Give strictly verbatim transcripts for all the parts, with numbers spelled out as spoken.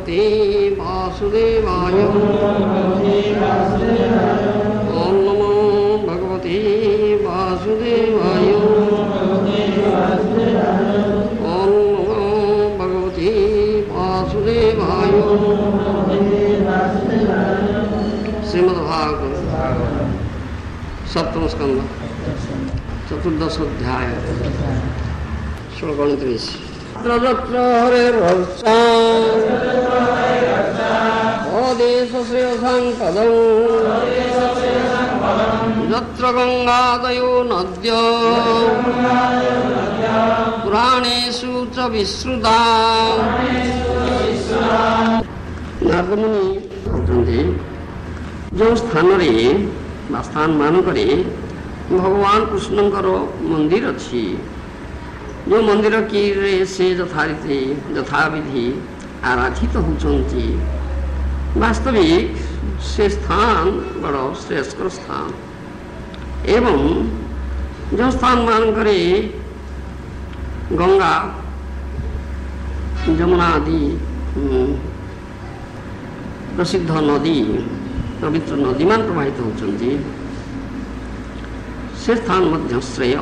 भगवते वासुदेवाय। ओम नमो भगवते वासुदेवाय। ओम नमो भगवते वासुदेवाय। श्रीमद्भागवत सप्तम स्कंद चतुर्दश अध्याय श्लोक उनतीस। यत्र हरेर्वर्षा स्वदेशश्रेयसाङ्पदं यत्र गङ्गादयो नद्यो पुराणेषु च विश्रुता। नारद मुनि कहते जो स्थान स्थान मानक भगवान कृष्णंकर मंदिर अच्छी जो मंदिर की से यथारीति यथाविधि आराधित तो होती वास्तविक से स्थान बड़ श्रेष्ठकर स्थान एवं जो स्थान मानक गंगा जमुना आदि प्रसिद्ध नदी पवित्र नदी मान प्रवाहित होती से स्थान मध्य श्रेय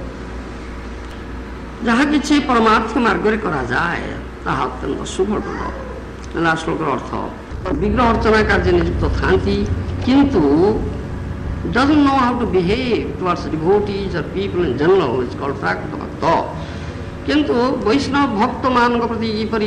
जहाँ कि परमार्थ मार्ग में करा जाए ताहा अत्यंत शुभप्रद। श्लोक अर्थ विग्रह अर्चना कार्य नियुक्त थांती किंतु doesn't know how to behave towards devotees or people in general is called प्राकृत भक्त। किंतु वैष्णव भक्त मान प्रति परि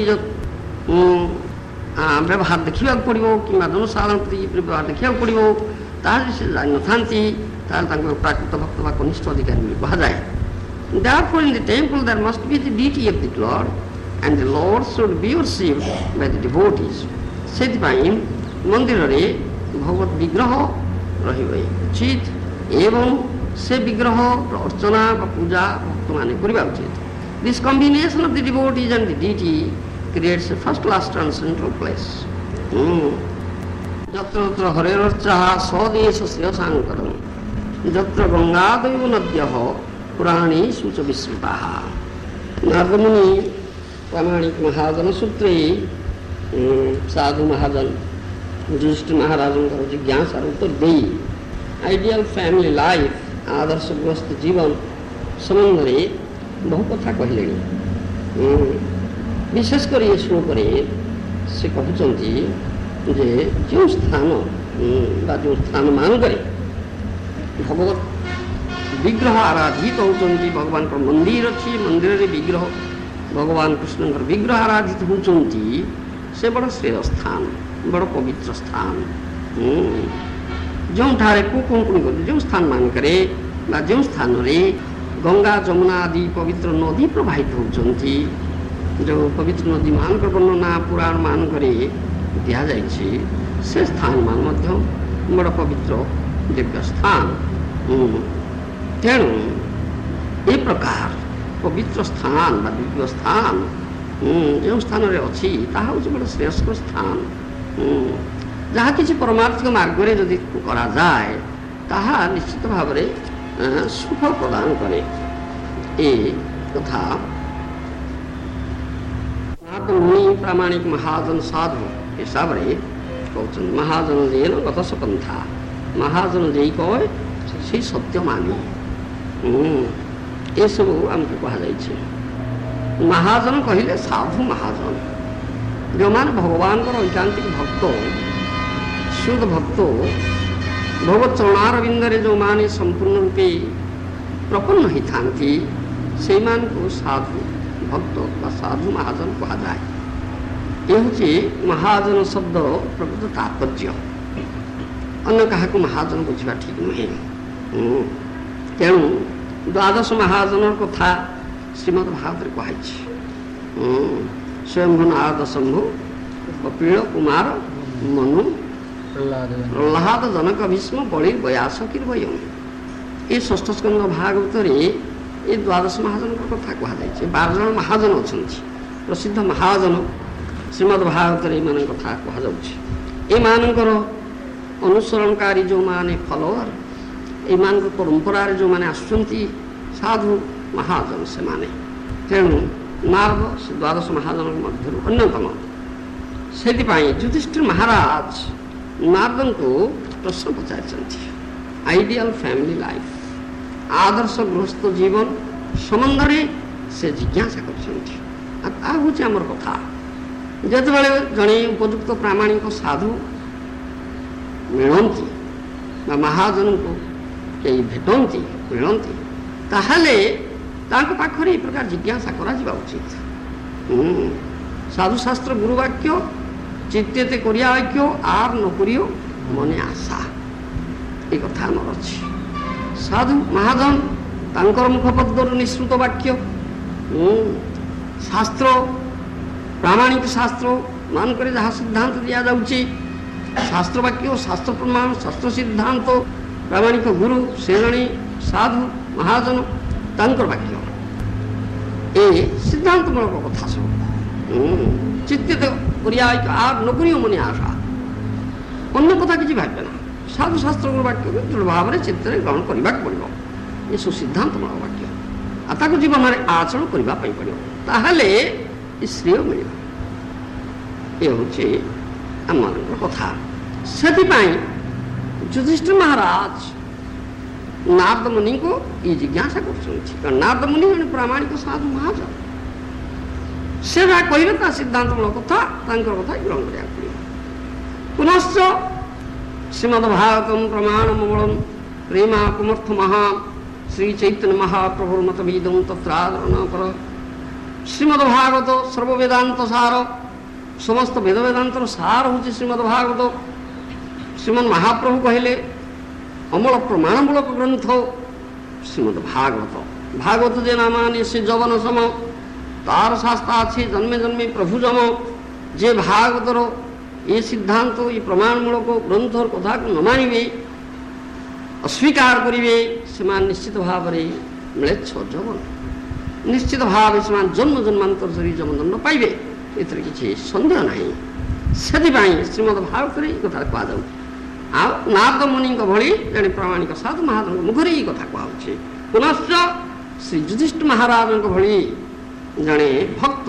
व्यवहार देखा पड़ो कि जनसाधारण प्रति व्यवहार देखा पड़ो तार से जान न था प्राकृत भक्त व कनिष्ठ अधिकारी कहा जाए। Therefore, in the temple there must be the deity of the Lord, and the Lord should be worshipped by the devotees. सेथिपाई मंदिर रे भगवत विग्रह रही उचित एवं से विग्रह अर्चना व पूजा भक्त माने करबा उचित। This combination of the devotees and the deity creates a first class transcendental place. यत्र यत्र हरेरर्चा स्वदेश श्रेयसाङ्करं यत्र गंगादयो नद्यः पुराणेषु च विश्रुताः। नारद मुनि प्रामाणिक महाजन सूत्रे साधु महाजन युधिष्ठिर महाराज जिज्ञासा उत्तर दे आइडियल फैमिली लाइफ आदर्श गृहस्थ जीवन संबंध में बहु कथा कहले। विशेषकर ये श्लोक से कहते जे जो स्थान बा जो स्थान मानक भगवत विग्रह आराधित होती भगवान का मंदिर अच्छी मंदिर रे विग्रह भगवान कृष्ण विग्रह आराधित होती से बड़ श्रेय स्थान बड़ पवित्र स्थान जो ठारे को कौन कौन जो स्थान मानक जो स्थान रे गंगा जमुना आदि पवित्र नदी प्रवाहित होती जो पवित्र नदी मान वर्णना पुराण मानक दिया जाइए से स्थान मान मध्य बड़ पवित्र दिव्य स्थान। तेणु ए प्रकार पवित्र स्थान बा दिव्य स्थान जो स्थान रे अच्छी ताहा होछि बड़ श्रेष्ठ स्थान जहाँ किसी परमार्थिक मार्ग में जदि करा जाए ताहा निश्चित भाव में सुख प्रदान करे। ए कथा मुनि प्रामाणिक महाजन साधु हिसाब से कहते महाजन जेन गत सपंथा महाजन जे कहे से सत्य मानी ये सब आमको कहुई। महाजन कहले साधु महाजन जो मान भगवान ऐकांतिक भक्त शुद्ध भक्त भगवत चरणारविंदे जो माने संपूर्ण रूपे प्रपन्न होता से मान को साधु भक्त व साधु महाजन कहा जाए। ये हूँ महाजन शब्द प्रकृत तात्पर्य अन्य क्या महाजन बुझा ठीक नुहे। तेणु द्वादश महाजन कथा श्रीमद्भागवत कहुई स्वयं नारद शंभु कपिल कुमार मनु प्रहलाद जनक भीष्म बलि व्यास कीर्वयं ये षष्ठ स्कंद भागवत ये द्वादश महाजन कथा कहुई। बार जन महाजन अच्छा प्रसिद्ध महाजन श्रीमद्भागवत मान कथा कहकर अनुसरणकारी जो माने फलोअर मान परंपरा जो माने आसुंती साधु महाजन से माने। तेणु नारद से द्वादश महाजन मध्य अन्यतम ସେଥିପାଇଁ ଯୁଧିଷ୍ଠିର ମହାରାଜ ନାରଦଙ୍କୁ ପ୍ରଶ୍ନ ପଚାରିଛନ୍ତି। ଆଇଡିଆଲ ଫ୍ୟାମିଲି ଲାଇଫ୍, ଆଦର୍ଶ ଗୃହସ୍ଥ ଜୀବନ ସମ୍ବନ୍ଧରେ ସେ ଜିଜ୍ଞାସା କରିଛନ୍ତି। ଆଉ ତାହା ହେଉଛି ଆମର କଥା। ଯେତେବେଳେ ଜଣେ ଉପଯୁକ୍ତ ପ୍ରାମାଣିକ ସାଧୁ ମିଳନ୍ତି ବା ମହାଜନଙ୍କୁ କେହି ଭେଟନ୍ତି ମିଳନ୍ତି, ତାହେଲେ ତାଙ୍କ ପାଖରେ ଏ ପ୍ରକାର ଜିଜ୍ଞାସା କରାଯିବା ଉଚିତ। ସାଧୁଶାସ୍ତ୍ର ଗୁରୁବାକ୍ୟ ଚିତ୍ତେତେ କରିଆ ଐକ୍ୟ ଆର୍ ନ କରିଓ ମନେ ଆଶା, ଏ କଥା ଆମର ଅଛି। ସାଧୁ ମହାଜନ ତାଙ୍କର ମୁଖପଦ୍ମରୁ ନିଃସୃତ ବାକ୍ୟ, ଶାସ୍ତ୍ର ପ୍ରାମାଣିକ ଶାସ୍ତ୍ର ମାନଙ୍କରେ ଯାହା ସିଦ୍ଧାନ୍ତ ଦିଆଯାଉଛି, ଶାସ୍ତ୍ର ବାକ୍ୟ, ଶାସ୍ତ୍ର ପ୍ରମାଣ, ଶାସ୍ତ୍ର ସିଦ୍ଧାନ୍ତ, ପ୍ରାମାଣିକ ଗୁରୁ ସେ ଜଣେ ସାଧୁ ମହାଜନ, ତାଙ୍କର ବାକ୍ୟ ଏ ସିଦ୍ଧାନ୍ତମୂଳକ କଥା ସବୁ। ଚିତ୍ତେତେ କରିଆ ଐକ୍ୟ ଆର୍ ନ କରିଓ ମନେ ଆଶା, ଅନ୍ୟ କଥା କିଛି ଭାବିବେ ନା। ସାଧୁ ଶାସ୍ତ୍ରର ବାକ୍ୟକୁ ଦୃଢ଼ ଭାବରେ ଚିତ୍ତରେ ଗ୍ରହଣ କରିବାକୁ ପଡ଼ିବ। ଏସବୁ ସିଦ୍ଧାନ୍ତମୂଳକ ବାକ୍ୟ, ଆଉ ତାକୁ ଜୀବନରେ ଆଚରଣ କରିବା ପାଇଁ ପଡ଼ିବ, ତାହେଲେ ଶ୍ରେୟ ମିଳିବ। ଏ ହେଉଛି ଆମମାନଙ୍କର କଥା। ସେଥିପାଇଁ ଯୁଧିଷ୍ଠିର ମହାରାଜ ନାରଦ ମୁନିଙ୍କୁ ଏ ଜିଜ୍ଞାସା କରୁଛନ୍ତି। କାରଣ ନାରଦ ମୁନି ଜଣେ ପ୍ରାମାଣିକ ସାଧୁ ମହାଜନ, ସେ ଯାହା କହିବେ ତା ସିଦ୍ଧାନ୍ତମୂଳକ କଥା, ତାଙ୍କର କଥା ଗ୍ରହଣ କରିବାକୁ ପଡ଼ିବ। ପୁନଶ୍ଚ ଶ୍ରୀମଦ୍ ଭାଗବତଂ ପ୍ରମାଣମୂଳଂ ପ୍ରେମା କୁମର୍ଥ ମହା ଶ୍ରୀ ଚୈତନ୍ୟ ମହାପ୍ରଭୁର ମତବିଦଂ ତତ୍ରାଦର ନ କର। ଶ୍ରୀମଦ୍ ଭାଗବତ ସର୍ବବେଦାନ୍ତ ସାର, ସମସ୍ତ ବେଦ ବେଦାନ୍ତର ସାର ହେଉଛି ଶ୍ରୀମଦ୍ ଭାଗବତ। ଶ୍ରୀମଦ୍ ମହାପ୍ରଭୁ କହିଲେ ଅମଳ ପ୍ରମାଣମୂଳକ ଗ୍ରନ୍ଥ ଶ୍ରୀମଦ୍ ଭାଗବତ। ଭାଗବତ ଯେ ନାମାନେ ସେ ଯବନ ସମ, ତାର ଶାସ୍ତା ଅଛି ଜନ୍ମେ ଜନ୍ମେ ପ୍ରଭୁ ଜମ। ଯେ ଭାଗବତର ଏ ସିଦ୍ଧାନ୍ତ ଏ ପ୍ରମାଣମୂଳକ ଗ୍ରନ୍ଥର କଥାକୁ ନ ମାନିବେ, ଅସ୍ୱୀକାର କରିବେ, ସେମାନେ ନିଶ୍ଚିତ ଭାବରେ ମ୍ଲେଚ୍ଛ ଯବନ, ନିଶ୍ଚିତ ଭାବେ ସେମାନେ ଜନ୍ମ ଜନ୍ମାନ୍ତର ଧରି ଯମଦଣ୍ଡ ପାଇବେ, ଏଥିରେ କିଛି ସନ୍ଦେହ ନାହିଁ। ସେଥିପାଇଁ ଶ୍ରୀମଦ୍ ଭାଗବତରେ ଏ କଥା କୁହାଯାଉଛି। ଆଉ ନାରଦ ମୁନିଙ୍କ ଭଳି ଜଣେ ପ୍ରାମାଣିକ ସାଧୁ ମହାଜନଙ୍କ ମୁଖରେ ଏଇ କଥା କୁହାଯାଉଛି। ପୁନଶ୍ଚ ଶ୍ରୀ ଯୁଧିଷ୍ଠିର ମହାରାଜଙ୍କ ଭଳି ଜଣେ ଭକ୍ତ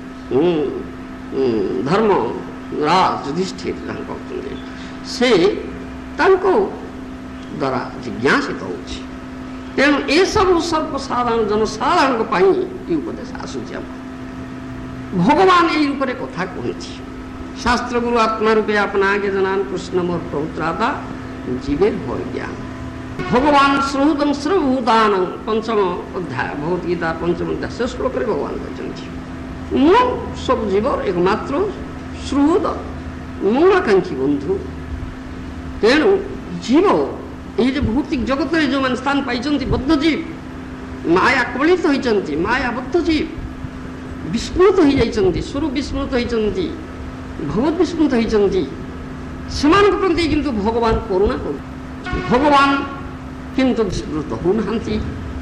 ଧର୍ମ ରାଜ ଯୁଧିଷ୍ଠିର ଯାହା କହୁଛନ୍ତି, ସେ ତାଙ୍କ ଦ୍ୱାରା ଜିଜ୍ଞାସିତ ହେଉଛି। ତେଣୁ ଏସବୁ ସର୍ବସାଧାରଣ ଜନସାଧାରଣଙ୍କ ପାଇଁ ଏ ଉପଦେଶ ଆସୁଛି। ଆମ ଭଗବାନ ଏଇ ରୂପରେ କଥା କୁହନ୍ତି। ଶାସ୍ତ୍ର ଗୁରୁ ଆତ୍ମା ରୂପେ ଆପନାକେ ଜନାନ କୃଷ୍ଣ ମୋର ପ୍ରଭୁତ୍ରାତା ଜୀବେ ଭୟ ଜ୍ଞାନ। ଭଗବାନ ଶ୍ରହୁଦଂ ଶ୍ରଭୂତାନ ପଞ୍ଚମ ଅଧ୍ୟାୟ ଭଗବତ ଗୀତା ପଞ୍ଚମ ଅଧ୍ୟାୟ ଶେଷ ଶ୍ଲୋକରେ ଭଗବାନ କହିଛନ୍ତି, ମୁଁ ସବୁ ଜୀବର ଏକମାତ୍ର ଶ୍ରହୁଦ ମୂଳାକାଂକ୍ଷୀ ବନ୍ଧୁ। ତେଣୁ ଜୀବ এই যে ভৌতিক জগতের যে স্থান পাইছেন বদ্ধজীব, মায়া কবলিত হয়েছেন, মায়াবদ্ধ জীব, বিস্মৃত হয়ে যাইছেন, স্বরূপ বিস্মৃত হয়েছেন, ভগবত বিস্মৃত হয়েছেন, সেମାନଙ୍କ প্রতি কিন্তু ভগবান করুণা করুন। ভগবান কিন্তু বিস্মৃত হউনাহান্তি।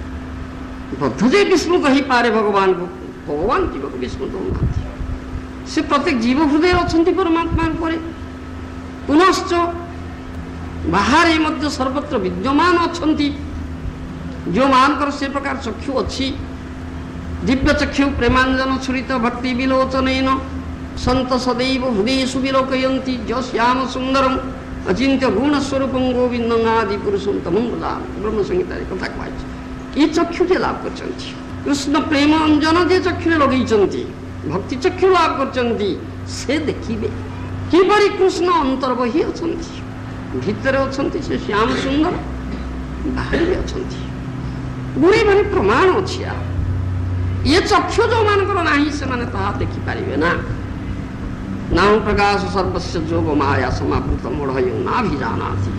বদ্ধজীব বিস্মৃত হইপারে ভগবানକୁ, ভগবান জীবକୁ বিস্মৃত হউনাহান্তি। ସେ ପ୍ରତ୍ୟେକ ଜୀବ ହୃଦୟରେ ଅଛନ୍ତି ପରମାତ୍ମା ରୂପରେ। ପୁନଶ୍ଚ ବାହାରେ ମଧ୍ୟ ସର୍ବତ୍ର ବିଦ୍ୟମାନ ଅଛନ୍ତି। ଯେଉଁମାନଙ୍କର ସେ ପ୍ରକାର ଚକ୍ଷୁ ଅଛି, ଦିବ୍ୟ ଚକ୍ଷୁ ପ୍ରେମାଞ୍ଜନ ଛୁରିତ ଭକ୍ତି ବିଲୋଚନେନ ସନ୍ତ ସଦୈବ ହୃଦୟେଷୁ ବିଲୋକୟନ୍ତି ଯ ଶ୍ୟାମ ସୁନ୍ଦରଂ ଅଚିନ୍ତ୍ୟ ଗୁଣ ସ୍ୱରୂପଂ ଗୋବିନ୍ଦଂ ଆଦି ପୁରୁଷଂ ତମଂ ଭଜାମି। ବ୍ରହ୍ମସଂହିତାରେ କଥା କୁହାଯାଇଛି। ଏ ଚକ୍ଷୁଟି ଲାଭ କରିଛନ୍ତି କୃଷ୍ଣ ପ୍ରେମ ଅଞ୍ଜନ ଯେ ଚକ୍ଷୁରେ ଲଗେଇଛନ୍ତି, ଭକ୍ତି ଚକ୍ଷୁ ଲାଭ କରିଛନ୍ତି। ସେ ଦେଖିବେ କିପରି କୃଷ୍ଣ ଅନ୍ତର୍ବହି ଅଛନ୍ତି, ଭିତରେ ଅଛନ୍ତି, ସେ ଶ୍ୟାମ ସୁନ୍ଦର ବାହାରେ ବି ଅଛନ୍ତି। ଗୁଡ଼େ ମାନେ ପ୍ରମାଣ ଅଛି। ଆଉ ଏ ଚକ୍ଷୁ ଯେଉଁମାନଙ୍କର ନାହିଁ ସେମାନେ ତାହା ଦେଖିପାରିବେ ନା। ନାମ ପ୍ରକାଶ ସର୍ବସ୍ୟ ଯୋଗ ମାୟା ସମାବୃତ ମୂଢ଼ୟ ନାଭିଜାନାତି।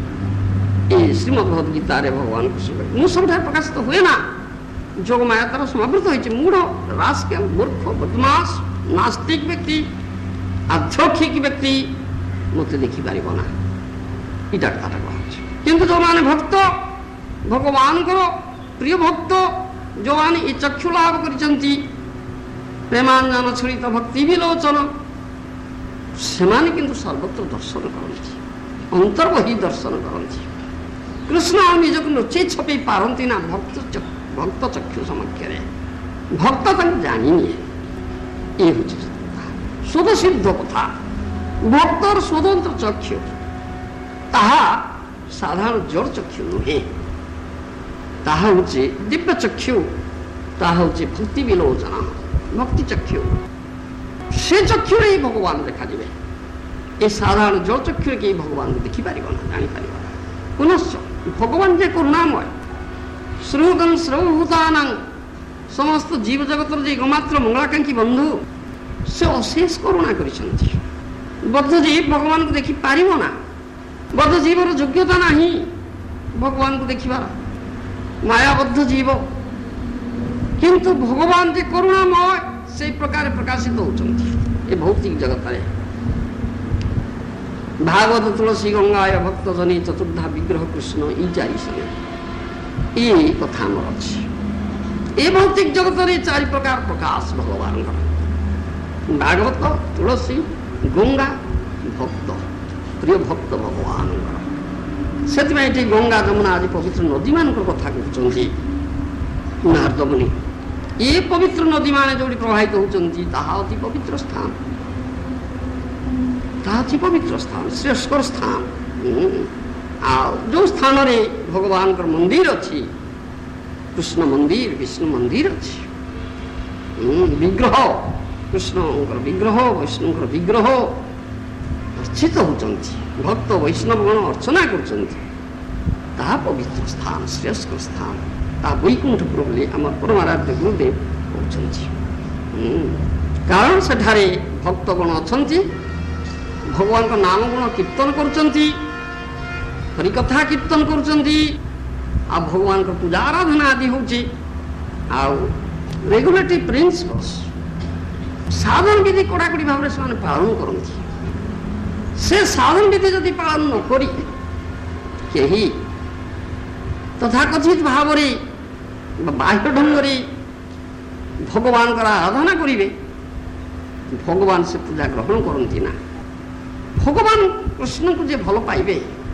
ଏ ଶ୍ରୀମଦ୍ ଭଗବତ ଗୀତାରେ ଭଗବାନ କୃଷ୍ଣ ମୁଁ ସବୁଠାରେ ପ୍ରକାଶିତ ହୁଏ ନା। ଯୋଗ ମାୟା ତାର ସମାବୃତ ହୋଇଛି। ମୂଢ଼, ରାସ୍କେଲ, ମୂର୍ଖ, ବଦମାସ, ନାସ୍ତିକ ବ୍ୟକ୍ତି, ଆଧ୍ୟାତ୍ମିକ ବ୍ୟକ୍ତି ମୋତେ ଦେଖିପାରିବ ନା। ଏଇଟା କଥାଟା କୁହାଯାଉଛି। କିନ୍ତୁ ଯେଉଁମାନେ ଭକ୍ତ, ଭଗବାନଙ୍କର ପ୍ରିୟ ଭକ୍ତ, ଯେଉଁମାନେ ଏ ଚକ୍ଷୁ ଲାଭ କରିଛନ୍ତି, ପ୍ରେମାଞ୍ଜନ ଛଳିତ ଭକ୍ତି ବିଲୋଚନ, ସେମାନେ କିନ୍ତୁ ସର୍ବତ୍ର ଦର୍ଶନ କରନ୍ତି, ଅନ୍ତର୍ବହି ଦର୍ଶନ କରନ୍ତି। କୃଷ୍ଣ ନିଜକୁ ଲୁଚେଇ ଛପେଇ ପାରନ୍ତି ନା ଭକ୍ତ ଭକ୍ତ ଚକ୍ଷୁ ସମକ୍ଷରେ। ଭକ୍ତ ତାଙ୍କୁ ଜାଣିନିଏ। ଏ ହେଉଛି ସ୍ୱତଃସିଦ୍ଧ କଥା। ଭକ୍ତର ସ୍ୱତନ୍ତ୍ର ଚକ୍ଷୁ, ତାହା ସାଧାରଣ ଜଡ଼ ଚକ୍ଷୁ ନୁହେଁ, ତାହା ହେଉଛି ଦିବ୍ୟ ଚକ୍ଷୁ, ତାହା ହେଉଛି ଭକ୍ତି ବିଲୋଚନ, ଭକ୍ତି ଚକ୍ଷୁ। ସେ ଚକ୍ଷୁରେ ହିଁ ଭଗବାନ ଦେଖାଯିବେ। ଏ ସାଧାରଣ ଜଳ ଚକ୍ଷୁରେ କେହି ଭଗବାନଙ୍କୁ ଦେଖିପାରିବ ନା, ଜାଣିପାରିବ ନା। ପୁନଶ୍ଚ ଭଗବାନ ଯେ କରୁଣାମୟ, ଶ୍ରୃଗଂ ସର୍ବଭୂତାନାଂ, ସମସ୍ତ ଜୀବ ଜଗତର ଯେ ଏକମାତ୍ର ମଙ୍ଗଳାକାଂକ୍ଷୀ ବନ୍ଧୁ, ସେ ଅଶେଷ କରୁଣା କରିଛନ୍ତି। ବଦ୍ଧ ଜୀବ ଭଗବାନଙ୍କୁ ଦେଖିପାରିବ ନା, ବଦ୍ଧ ଜୀବର ଯୋଗ୍ୟତା ନାହିଁ ଭଗବାନଙ୍କୁ ଦେଖିବାର, ମାୟାବଦ୍ଧ ଜୀବ। କିନ୍ତୁ ଭଗବାନ ଯେ କରୁଣାମୟ ସେଇ ପ୍ରକାର ପ୍ରକାଶିତ ହେଉଛନ୍ତି ଏ ଭୌତିକ ଜଗତରେ। ଭାଗବତ ତୁଳସୀ ଗଙ୍ଗାୟ ଭକ୍ତ ଜନି ଚତୁର୍ଦ୍ଧା ବିଗ୍ରହ କୃଷ୍ଣ, ଏଇ ଚାରି ସମୟ ଏଇ କଥା ଆମର ଅଛି। ଏ ଭୌତିକ ଜଗତରେ ଚାରି ପ୍ରକାର ପ୍ରକାଶ ଭଗବାନଙ୍କର, ଭାଗବତ, ତୁଳସୀ, ଗଙ୍ଗା, ଭକ୍ତ, ପ୍ରିୟ ଭକ୍ତ ଭଗବାନଙ୍କର। ସେଥିପାଇଁ ଏଠି ଗଙ୍ଗା ଯମୁନା ଆଦି ପବିତ୍ର ନଦୀମାନଙ୍କର କଥା କହୁଛନ୍ତି ନାରଦ ମୁନି। ଏ ପବିତ୍ର ନଦୀମାନେ ଯେଉଁଠି ପ୍ରବାହିତ ହେଉଛନ୍ତି ତାହା ଅତି ପବିତ୍ର ସ୍ଥାନ, ତାହା ଅତି ପବିତ୍ର ସ୍ଥାନ, ଶ୍ରେଷ୍ଠର ସ୍ଥାନ। ଆଉ ଯେଉଁ ସ୍ଥାନରେ ଭଗବାନଙ୍କର ମନ୍ଦିର ଅଛି, କୃଷ୍ଣ ମନ୍ଦିର, ବିଷ୍ଣୁ ମନ୍ଦିର ଅଛି, ବିଗ୍ରହ, କୃଷ୍ଣଙ୍କର ବିଗ୍ରହ, ବୈଷ୍ଣବଙ୍କର ବିଗ୍ରହ ଅର୍ଚ୍ଚିତ ହେଉଛନ୍ତି, ଭକ୍ତ ବୈଷ୍ଣବଗଣ ଅର୍ଚ୍ଚନା କରୁଛନ୍ତି, ତାହା ପବିତ୍ର ସ୍ଥାନ, ଶ୍ରେଷ୍ଠ ସ୍ଥାନ, ତାହା ବୈକୁଣ୍ଠପୁର ବୋଲି ଆମର ପରମାରାଧ୍ୟ ଗୁରୁଦେବ କହୁଛନ୍ତି। କାରଣ ସେଠାରେ ଭକ୍ତଗଣ ଅଛନ୍ତି, ଭଗବାନଙ୍କ ନାମ ଗୁଣ କୀର୍ତ୍ତନ କରୁଛନ୍ତି, ହରିକଥା କୀର୍ତ୍ତନ କରୁଛନ୍ତି, ଆଉ ଭଗବାନଙ୍କ ପୂଜା ଆରାଧନା ଆଦି ହେଉଛି। ଆଉ ରେଗୁଲେଟରୀ ପ୍ରିନ୍ସିପଲ୍ସ, ସାଧନ ବିଧି କଡ଼ାକଡ଼ି ଭାବରେ ସେମାନେ ପାଳନ କରନ୍ତି। ସେ ସାଧନ ବିଧି ଯଦି ପାଳନ ନ କରି କେହି ତଥାକଥିତ ଭାବରେ ବାହ୍ୟ ଢଙ୍ଗରେ ଭଗବାନଙ୍କର ଆରାଧନା କରିବେ, ଭଗବାନ ସେ ପୂଜା ଗ୍ରହଣ କରନ୍ତି ନା। ଭଗବାନ କୃଷ୍ଣଙ୍କୁ ଯେ ଭଲ ପାଇବେ,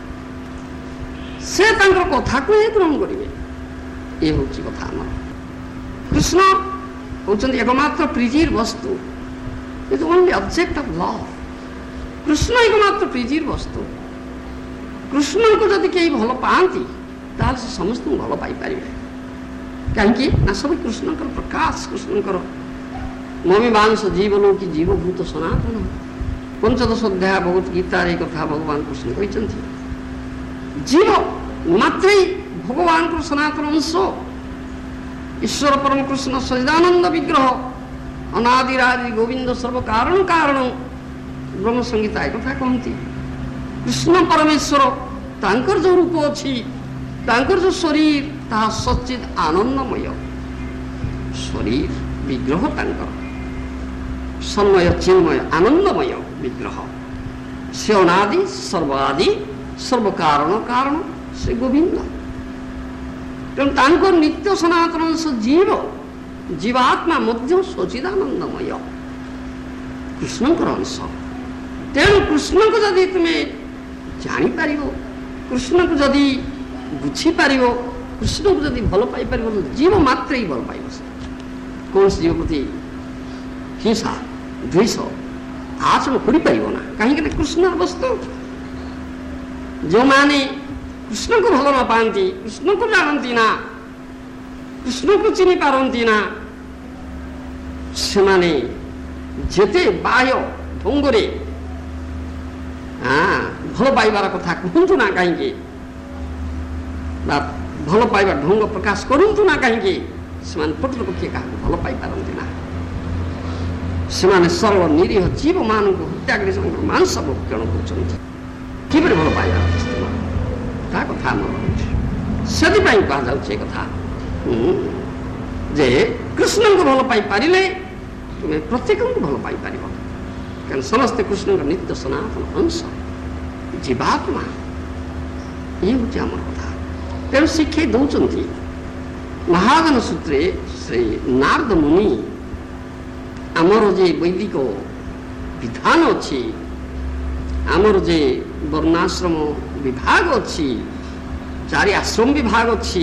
ସେ ତାଙ୍କର କଥାକୁ ହିଁ ଗ୍ରହଣ କରିବେ। ଏ ହେଉଛି କଥା ଆମର। କୃଷ୍ଣ ହେଉଛନ୍ତି ଏକମାତ୍ର ପ୍ରୀତିର ବସ୍ତୁ, it only object of love. Krishna ଏକମାତ୍ର ପ୍ରୀତିର ବସ୍ତୁ। କୃଷ୍ଣଙ୍କୁ ଯଦି କେହି ଭଲ ପାଆନ୍ତି ତାହେଲେ ସେ ସମସ୍ତଙ୍କୁ ଭଲ ପାଇପାରିବେ। କାହିଁକି ନା ସବୁ କୃଷ୍ଣଙ୍କର ପ୍ରକାଶ, କୃଷ୍ଣଙ୍କର ମମୀମାଂସ ଜୀବନ କି ଜୀବଭୂତ ସନାତନ। ପଞ୍ଚଦଶ ଅଧ୍ୟାୟ ଭଗବତ ଗୀତାରେ ଏ କଥା ଭଗବାନ କୃଷ୍ଣ କହିଛନ୍ତି। ଜୀବ ମାତ୍ରେ ଭଗବାନଙ୍କର ସନାତନ ଅଂଶ, ଈଶ୍ୱର ପରମ କୃଷ୍ଣ ସଚିଦାନନ୍ଦ ବିଗ୍ରହ, ଅନାଦିରାଦି ଗୋବିନ୍ଦ ସର୍ବ କାରଣ କାରଣ। ବ୍ରହ୍ମ ସଂହିତା ଏ କଥା କହନ୍ତି। କୃଷ୍ଣ ପରମେଶ୍ୱର, ତାଙ୍କର ଯେଉଁ ରୂପ ଅଛି, ତାଙ୍କର ଯେଉଁ ଶରୀର, ତାହା ସଚିତ ଆନନ୍ଦମୟ ଶରୀର, ବିଗ୍ରହ ତାଙ୍କର ସନ୍ମୟ ଚିନ୍ମୟ ଆନନ୍ଦମୟ ବିଗ୍ରହ। ସେ ଅନାଦି ସର୍ବାଦି ସର୍ବ କାରଣ କାରଣ, ସେ ଗୋବିନ୍ଦ। ତେଣୁ ତାଙ୍କର ନିତ୍ୟ ସନାତନ ଅଂଶ ଜୀବ, ଜୀବାତ୍ମା ମଧ୍ୟ ସଚିଦାନନ୍ଦମୟ, କୃଷ୍ଣଙ୍କର ଅଂଶ। ତେଣୁ କୃଷ୍ଣଙ୍କୁ ଯଦି ତୁମେ ଜାଣିପାରିବ, କୃଷ୍ଣଙ୍କୁ ଯଦି ବୁଝିପାରିବ, କୃଷ୍ଣଙ୍କୁ ଯଦି ଭଲ ପାଇପାରିବ, ଜୀବ ମାତ୍ରେ ହିଁ ଭଲ ପାଇବ। ସେ କୌଣସି ଜୀବ ପ୍ରତି ହିଂସା ଦ୍ୱେଷ ଆଚରଣ କରିପାରିବ ନା। କାହିଁକି ନା କୃଷ୍ଣର ବସ୍ତୁ। ଯେଉଁମାନେ କୃଷ୍ଣଙ୍କୁ ଭଲ ନ ପାଆନ୍ତି, କୃଷ୍ଣଙ୍କୁ ଜାଣନ୍ତି ନା, କୃଷ୍ଣଙ୍କୁ ଚିହ୍ନି ପାରନ୍ତି ନା, ସେମାନେ ଯେତେ ବାହ୍ୟ ଢଙ୍ଗରେ ହଁ ଭଲ ପାଇବାର କଥା କୁହନ୍ତୁ ନା କାହିଁକି, ବା ଭଲ ପାଇବା ଢଙ୍ଗ ପ୍ରକାଶ କରନ୍ତୁ ନା କାହିଁକି, ସେମାନେ ପ୍ରକୃତପକ୍ଷେ କାହାକୁ ଭଲ ପାଇପାରନ୍ତି ନା। ସେମାନେ ସରଳ ନିରୀହ ଜୀବମାନଙ୍କୁ ହତ୍ୟା କରି ସେମାନଙ୍କର ମାଂସ ଭକ୍ଷଣ କରୁଛନ୍ତି। କିପରି ଭଲ ପାଇବା ତା କଥା ଆମର ରହିଛି। ସେଥିପାଇଁ କୁହାଯାଉଛି ଏ କଥା ଯେ କୃଷ୍ଣଙ୍କୁ ଭଲ ପାଇପାରିଲେ ତୁମେ ପ୍ରତ୍ୟେକଙ୍କୁ ଭଲ ପାଇପାରିବ। କାରଣ ସମସ୍ତେ କୃଷ୍ଣଙ୍କ ନିତ୍ୟ ସନାତନ ଅଂଶ, ଜୀବାତ୍ମା। ଇଏ ହେଉଛି ଆମର କଥା। ତେଣୁ ଶିଖେଇ ଦେଉଛନ୍ତି ମହାଜନ ସୂତ୍ରେ ଶ୍ରୀ ନାରଦ ମୁନି ଆମର ଯେ ବୈଦିକ ବିଧାନ ଅଛି, ଆମର ଯେ ବର୍ଣ୍ଣାଶ୍ରମ ବିଭାଗ ଅଛି, ଚାରି ଆଶ୍ରମ ବିଭାଗ ଅଛି,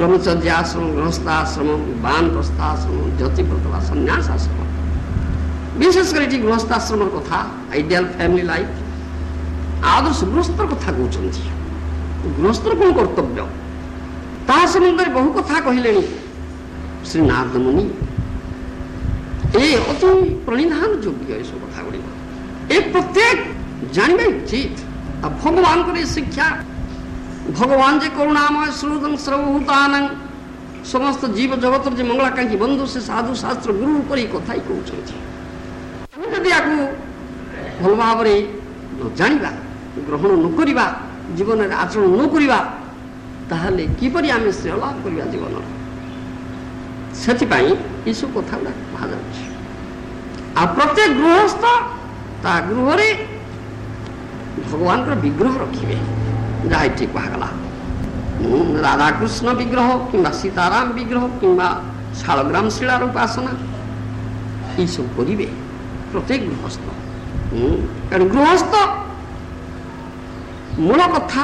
ବ୍ରହ୍ମଚର୍ଯ୍ୟ ଆଶ୍ରମ, ଗୃହସ୍ଥ ଆଶ୍ରମ, ବାନପ୍ରସ୍ଥ ଆଶ୍ରମ, ଜ୍ୟୋତିବ୍ରତ ବା ସନ୍ନ୍ୟାସ ଆଶ୍ରମ। विशेषकर ये गृहस्थाश्रम कथा आइडियल फैमिली लाइफ आदर्श गृहस्थर कथा कहते गृहस्थर कौन कर्तव्य ता संबंध में बहु कथा कहले श्री नारद मुनि ए अति प्रणिधान योग्य ये सब कथा गुड़ी एक प्रत्येक जानवे उचित भगवान को शिक्षा भगवान जे करुणामय श्रोतम सर्वभूतान समस्त जीव जगत जे मंगलाकांक्षी बंधु से साधु शास्त्र गुरु पर कथा ही कहते जदि आपको भल भाव न जाना ग्रहण नकरिबा जीवन में आचरण नकरिबा ताहले किपरि आमे श्रेय लाभ करिबा जीवन सेथिपाई ई सब कथा गुडा कहा जाउछि आ प्रत्येक गृहस्थ ता गृह रे भगवान का विग्रह रखिबे जहाँ ठीक कहगला राधा कृष्ण विग्रह किंबा सीताराम विग्रह किंबा शालग्राम शिलार उपासना ये सब करिबे प्रत्येक गृहस्थ कारण गृहस्थ मूल कथा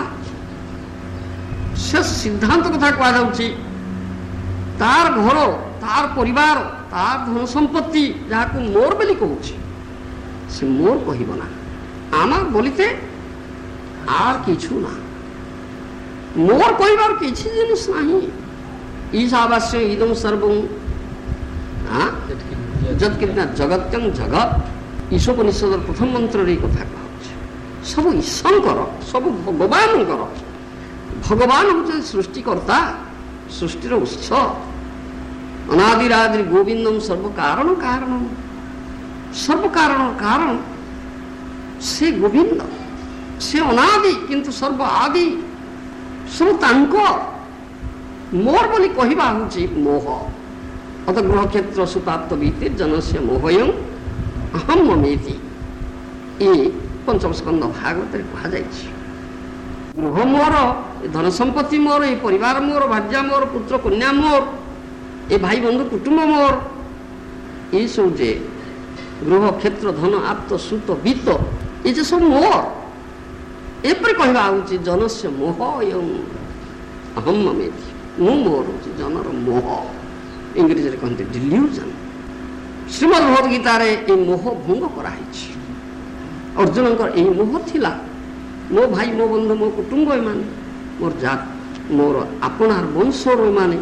शेष सिद्धांत कथा कह जाउछि तार घर तार परिवार तार धन संपत्ति जहाँ को मोर बोली कहूछि से मोर कहब ना आमार बोलिते आर किछु ना मोर कहबार किछि जिनिस नाही ईशावास्य इदं सर्वं हां जत कितना जगत्यं जगत ईशोपनिषद प्रथम मंत्र रे कथा कहउछि सब ईश्वरकर सब भगवानकर भगवान होते सृष्टिकर्ता सृष्टिर उत्स अनादिरादि गोविंदम सर्व कारण कारण सर्व कारण कारण से गोविंद से अनादि किंतु सर्व आदि सब तांको मोर बोली कहवा हूँ मोह अत गृह क्षेत्र सुप्राप्त बीते जनस्य मोहयं अहम ममेति ये पंचम स्कंद भागवत कहा जाइए गृह मोर धन संपत्ति मोर ये परिवार मोर भार्या मोर पुत्र कन्या मोर ये भाई बंधु कुटुंब मोर ये सब जे गृह क्षेत्र धन आप्त सुत वित्त ये जे सब मोर एपरि कहवा हूँ जनस्य मोह एवं अहम ममेति मु मोर हूँ जनर मोह इंग्रेजी रे कहते डिल्यूजन श्रीमद् भगवद गीता रे ए मोह भंग कराई अर्जुन का यही मोह थिला मो भाई मो बंधु मो कुटुंब एमाने मोर जात मोर आपणार वंशर एमाने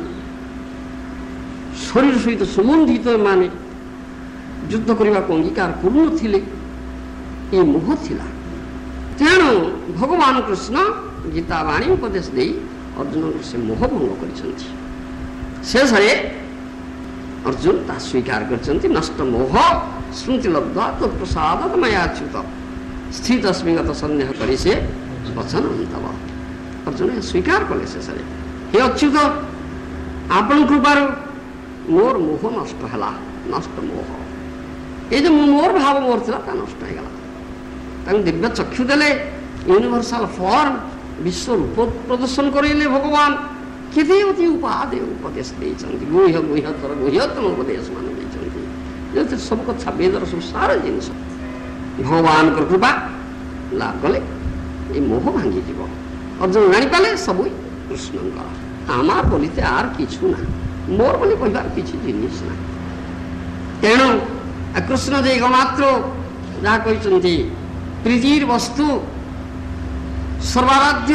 शरीर सहित संबंधित एमाने युद्ध करने को अंगीकार करुनथिले ये मोह थिला तेणु भगवान कृष्ण गीता वाणी उपदेश दे अर्जुन से मोह भंग कर शेष अर्जुन ता स्वीकार कर नष्ट मोह स्मृति लब्धा तत्प्रसाद मयाच्युत स्थित अस्मिगत संदेह करी से वचन तब अर्जुन स्वीकार कले शेष हे अच्युत आपण कृपार मोर मोह नष्ट है नष्ट मोह ये जो मोर भाव मोर था नष्ट हो गला दिव्य चक्षु देले यूनिवर्सल फॉर्म विश्व रूप प्रदर्शन करेले भगवान केते अति उपादे उपदेश देइछन्ति गुह्य गुह्यतर गुह्यतम उपदेश मान देइछन्ति जते सब कथा वेदर सब सारा जिनिस भगवान कर कृपा लाभ कले ए मोह भांगी जीव अर्जुन जानि पाले सब कृष्णकर आमार बोलिते आर किछु ना मोर बोली कहबार किछि जिनिस ना तेणु कृष्ण जे एकमात्र जहाँ कहते प्रीतिर वस्तु सर्वाराध्य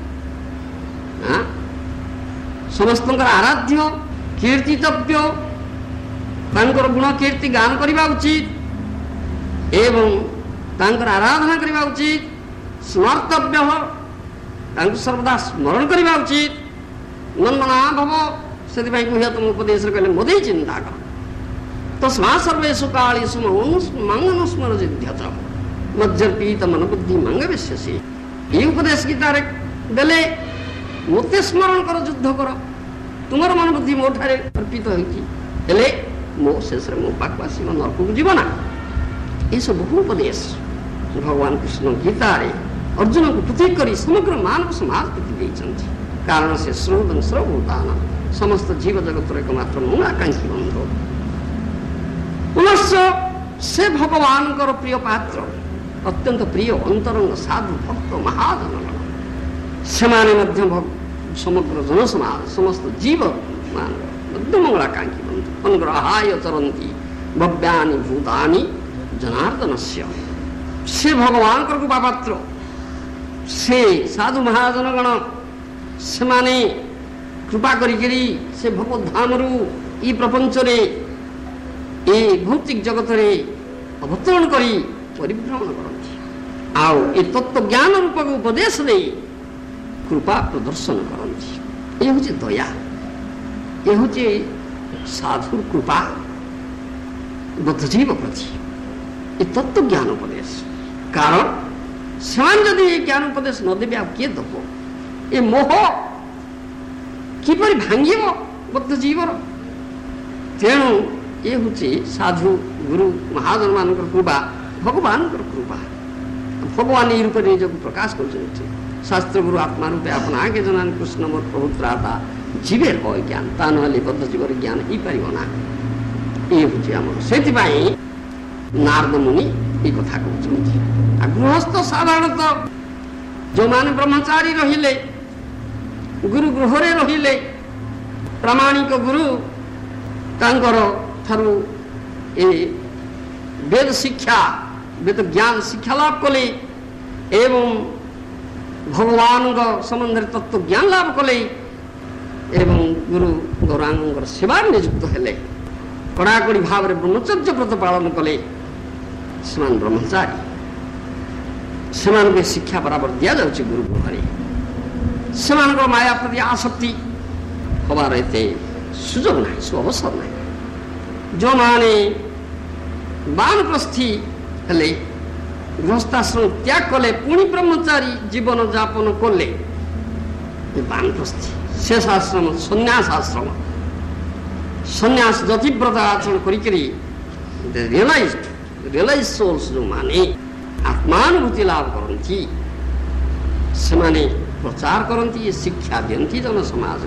समस्त आराध्य कीर्तितव्य गुण कीर्ति गान करने उचित एवं तांकर आराधना करने उचित स्मर्तव्य सर्वदा स्मरण करने उचित नंदना भव से गुह्यतम उपदेश कहले मोदी चिंता कर तस्मा सर्वेषु कालेषु मंगनुस्मर जिध्यत मज्जर्पीत मन बुद्धि मंग विश्यसी ये उपदेश गीता रे देले मोते स्मरण कर युद्ध कर तुमर मन बुद्धि मो ठारे अर्पित होइछि हेले मो शेष रे मो पाक आसी नरक को जीव ना ये सब बहु उपदेश भगवान कृष्ण गीता रे अर्जुन को प्रतीक करी समग्र मानव समाज प्रति देइछन्ति कारण से श्रोतन सर्वभूतान समस्त जीव जगत रे एकमात्र मंगलाकांक्षी बंधु पुनश्च से भगवान कर प्रिय पात्र अत्यंत प्रिय अंतरंग साधु भक्त महाजन से समग्र जनसमाज समस्त जीव मान मंगलाकांक्षी बंधु अनुग्रहाय चरंती भव्यानि भूतानि जनार्दनस्य से भगवान कृपा पात्र से साधु महाजन गण से माने कृपा करी से भगवत धाम रु ई प्रपंच रे ए भौतिक जगत रे अवतरण करी परिभ्रमण करती आउ ए तत्व ज्ञान रूप को उपदेश दे कृपा प्रदर्शन करती। ये हूँ दया, ये हूँ साधु कृपा बुद्धजीव प्रति ये तत्व ज्ञान उपदेश। कारण से जदि ये ज्ञान उपदेश न देवे किए दब ये मोह किपर भांग बुद्धजीवर। तेणु ये हूँ साधु गुरु महाजन मान कृपा भगवान कृपा। भगवान ये रूप निजक प्रकाश कर शास्त्र गुरु आत्मा रूपे आपण आगे जनान कृष्ण मोर प्रभु त्राता जीवे रह ज्ञान ता ना बद्धजीवर ज्ञान हो पार ना। ये हूँ आम से नारद मुनि ये कथा कहते। गृहस्थ साधारणतः जो माने ब्रह्मचारी रहिले गुरु गृह रहिले प्रामाणिक गुरु तांकर थारु ए वेद शिक्षा वेद ज्ञान शिक्षा लाभ कले एवं भगवान संबंध तत्व ज्ञान लाभ कले एवं गुरु गौरांग सेवा नियुक्त हेले कड़ाकड़ी भाव में ब्रह्मचर्य व्रत पालन कले से ब्रह्मचारी से शिक्षा बराबर दि जाऊँगी गुरु गृह से माया प्रति आसक्ति हबार एत सुजोग ना सुअवसर ना। जो माने बानप्रस्थी हेले गृहस्थाश्रम त्याग कले पुणी ब्रह्मचारी जीवन जापन कले बानप्रस्थी शेषाश्रम सन्यासाश्रम सन्यास जतिव्रत आचरण करी रियलाइज रियलाइज सोल्स जो माने आत्मानुभूति लाभ करती से माने प्रचार करती ये शिक्षा दियंती जन समाज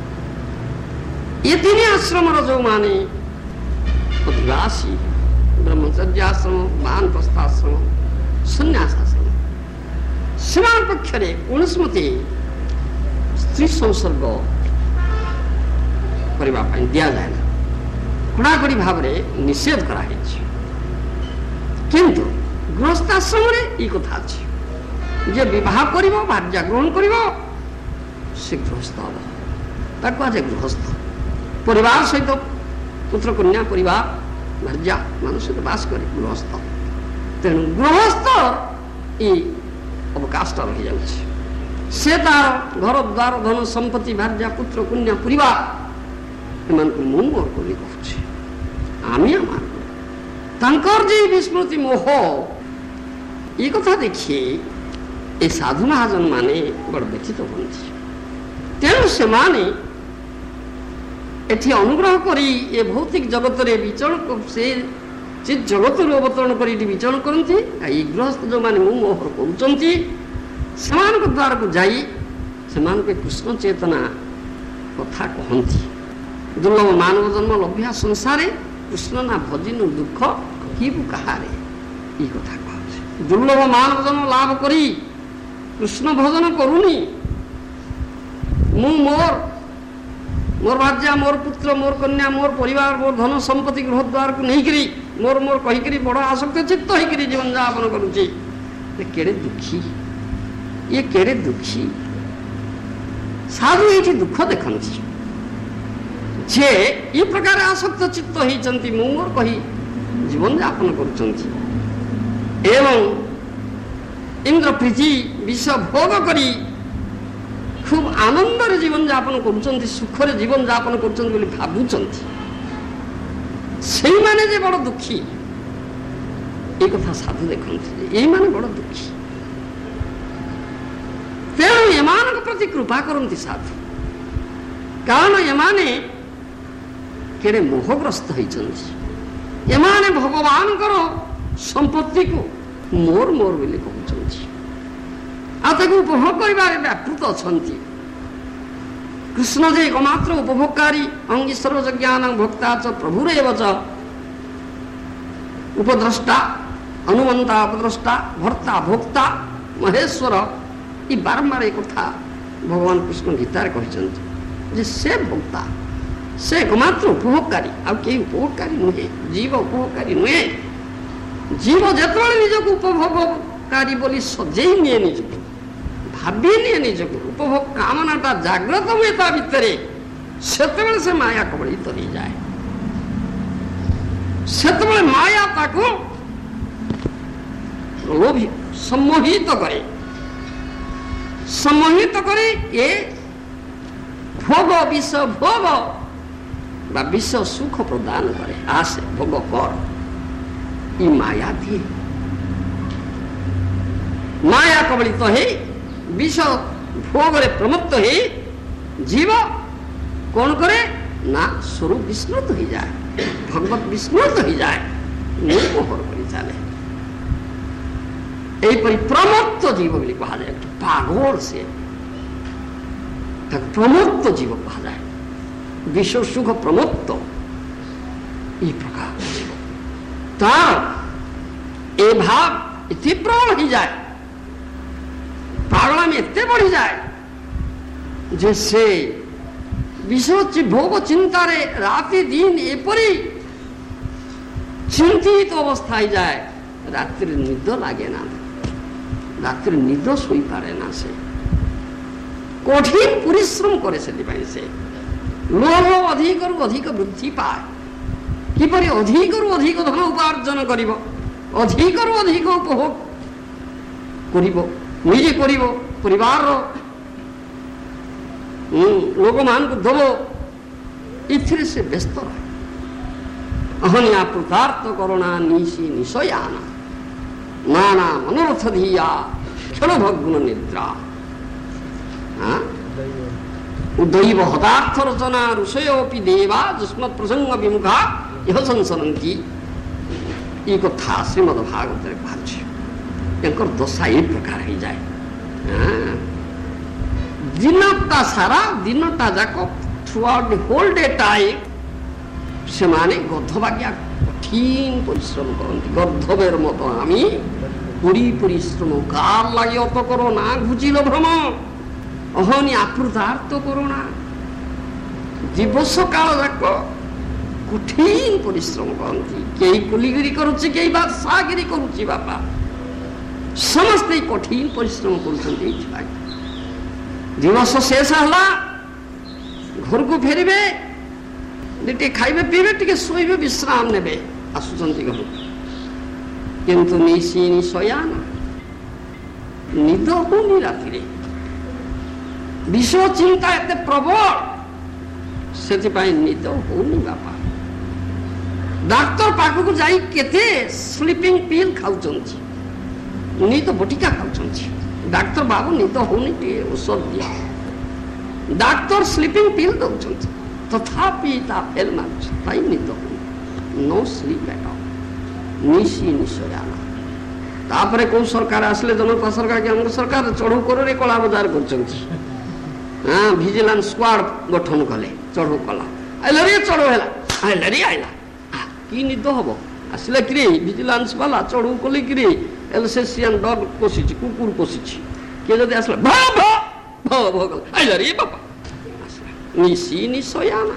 ये तीन आश्रम जो माने अधिवासी ब्रह्मचर्याश्रम बानप्रस्थाश्रम सन्यासाश्रम से पक्ष कौन मते स्त्री संसर्ग करने दि जाए ना कड़ाकड़ी भाव में निषेध कराई। किंतु गृहस्थाश्रम ये कथा अच्छी जे विवाह कर भार्या ग्रहण कर से गृहस्थ हम ताको आज गृहस्थ परिवार सहित पुत्र कन्या परिवार भार्या मान सहित बास कर गृहस्थ। तेणु गृहस्थ ये अवकाशटा रही जाऊँगी से तार घर द्वार धन संपत्ति भार्या पुत्र कन्या परिवार एमान मुँह मोर कर कहूँ आम आम जी विस्मृति मोह ये कथा देखिए ये साधु महाजन माने बड़ व्यथित हमें। तेणु से माने एठी अनुग्रह करी ये भौतिक जगत रे विचरण से चित जगत रू अवतरण कर विचरण करती ये गृहस्थ जो मैंने मुँह मोहर करुँच से द्वार को जाई से कृष्ण चेतना कथा कहती दुर्लभ मानव जन्म लभ्या संसारे कृष्ण ना भजिनु दुख किबु कहारे ये कथा कह दुर्लभ मानव जन्म लाभ करी कृष्ण भजन करूनी मु मोर मोर भार्या मोर पुत्र मोर कन्या मोर परिवार मोर धन संपत्ति गृह द्वार को नहीं करी मोर मोर कहीकि बड़ आसक्त चित्त होकर जीवन यापन करुचे केड़े दुखी ये केड़े दुखी साधु ये दुख देखती जे ये प्रकार आसक्त चित्त होती मु मोर कही जीवन यापन कर इंद्र प्रीति विष भोग करी खूब आनंद रे जीवन यापन कर सुखरे जीवन यापन कर भावुंट से माने जे बड़ दुखी ये कथा साधु देखते ये माने बड़ दुखी। तेणु एमान प्रति कृपा करती साधु कारण एमाने केड़े मोहग्रस्त होती एमाने भगवान संपत्ति को मोर मोर बोली कहते आताको उपभोग कर व्यापृत अच्छा कृष्ण जे एकमात्र उपभोगकारी अंगी सर्वज्ञान भोक्ता च प्रभुरेव च उपद्रष्टा अनुमंता उपद्रष्टा भर्ता भोक्ता महेश्वर ये बारंबार एक कथा भगवान कृष्ण गीतार कहते से भोक्ता से एकमात्र उपभोगकारी आ कई उपभोगकारी नुहे जीव उपभोगकारी नुहे जीव जेतबेले निजको उपभोगकारी बोली सजेई निये निजको भाबी निये निजको उपभोग कामनाटा जाग्रत हुए ता भितरे सेतबेले से माया कबलित हो जाए सेतबेले माया ताको लोभी सम्मोहित करे सम्मोहित करे ए भोग विष भोग बा विष सुख प्रदान करे आसे भोग कर ई माया दिए माया कबलित है विष भोग रे प्रमत्त है जीव कौन करे ना स्वरूप विस्मृत हो जाए भगवत विस्मृत हो जाए निर्मोहर कर चले यहीपरि प्रमत्त जीव बोली कहा जाए पागल से प्रमत्त जीव कहा जाए विश्व सुख प्रमत्त ई प्रकार जीव तार ए भाव इतने प्रबल हो जाए पागला में इतने बढ़ी जाए जैसे विश्व भोग चिंता रे राति दिन एपरी चिंतित अवस्था ही जाए रात्रि निद लागे ना रात्रि निद सोई पारे ना से कठिन परिश्रम करे से से लोभ अधिक अधिक वृद्धि पाए किपरि अधिक अधिक धन उपार्जन करिवो अधिक अधिक उपभोग करिवो निजे करिवो परिवार लोक मान को दबो इथिरे से व्यस्त रहे अहनिया कृतार्थ करुणा निशी निशयाना नाना मनोरथ धिया क्षण भग्न निद्रा उदैव हतार्थ रचना ऋषयोपि देवा जुस्मत् प्रसंग विमुखा यह संसरंती ये कथा श्रीमद् भागवत रे कहाछि एकर दशा ए प्रकार हो जाए दिनटा सारा दिनटा जाक throughout the whole day time से माने गद्धबागिया कठिन परिश्रम करती गद्धबेर मत आमी पूरी परिश्रम कार लगे अत करो ना घुचिल भ्रम अहनी आकृतार्थ करो ना दिवस काल जाक कठिन परिश्रम करती कई कुलीगिरी करुच्ची कई बादशाहगिरी करुच्ची बापा समस्त कठिन परिश्रम करुछंती दिवस शेष हला घर को फेरबे टे खाइबे पीबे टे शोइबे विश्राम नेबे आसुचंती घर किंतु निशी निशयाना निद होनी राति रे विश्व चिंता एते प्रबल सेति पाई निद होनी बापा डॉक्टर पाखु को जाई केते स्लीपिंग पिल खाउचंती निद बटिका खाउचंती डॉक्टर बाबू निद होनी टे औषध दिया डॉक्टर स्लीपिंग पिल दउचंती तथापि ता फेल मार्च ताई निद होनी नो स्लीप एट ऑल निशी निशयाना तापरे को सरकार आसले जनता सरकार के हमर सरकार चढ़ू करो रे कला बाजार करचंती हां विजिलेंस स्क्वाड गठन कले चढ़ू कला आइला रे चढ़ू हैला आइला रे आइला की निद हबो आसले कि रे विजिलेंस वाला चढ़ू कले कि रे एलसेसियन डॉग पोसिछि कुकुर पोसिछि के जदि आसला भा भा भा भगल आइला रे बापा निशी निशयाना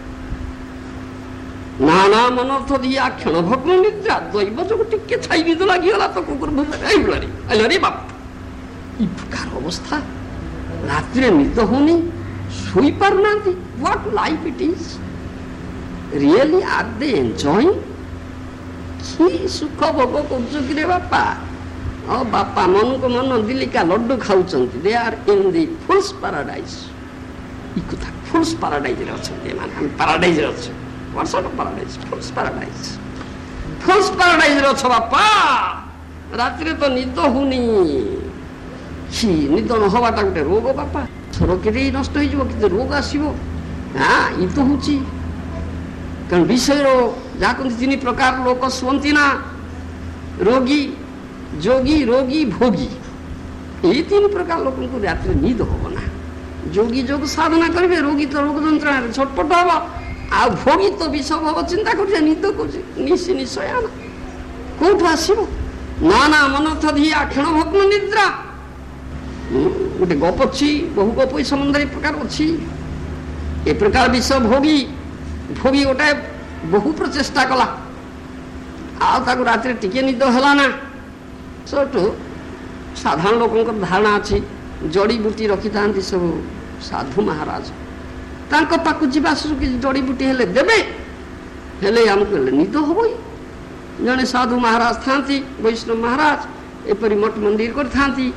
नाना मनर्थ दिया क्षण भग्न निद्रा दैव जो टिके छाई निद लगी गला तो कुकुर भूत आइला रे आइला रे बाप ई प्रकार अवस्था रात्रि निद होनी सोई पार नांती what life it is really are they enjoying की सुख भोग करछु कि रे बापा ओ बापा मन को मन दिलिका लड्डू खाउचंती they are in the fools paradise ई कथा फुल्स पैराडाइज रे अछंती माने हम पैराडाइज रे अछ what sort of paradise fools paradise fools paradise रे अछ बापा रात्रि तो निद होनी छी निद न हवाटा गोटे रोग बापा थर के नष्ट हो जिवो कि रोग आसीबो हां ई तो होची कारण विषय रो जाको तीन प्रकार लोक सुवंती ना रोगी जोगी रोगी भोगी ये तीन प्रकार लोक को रात्रि निद होबो ना जोगी जोग साधना करबे रोगी तो रोग जंत्रणा छटपट हबो आ भोगी तो विषय भव चिंता कर निद को निशी निशयाना कोठ आसीबो नाना मनथ धिया क्षण भग्न निद्रा गोटे गप अच्छी बहु गप समुद्र प्रकार अच्छी ए प्रकार विषय भोगी भोगी गोटे बहु प्रचेषा कला आउ राति टिके निद है ना सेठू साधारण लोक धारणा अच्छी जड़ी बुटी रखी था सब साधु महाराज ताकू जीवास जड़ी बुटी हेले देवे हेले आमको निद हम जड़े साधु महाराज था वैष्णव महाराज एपरी मठ मंदिर कर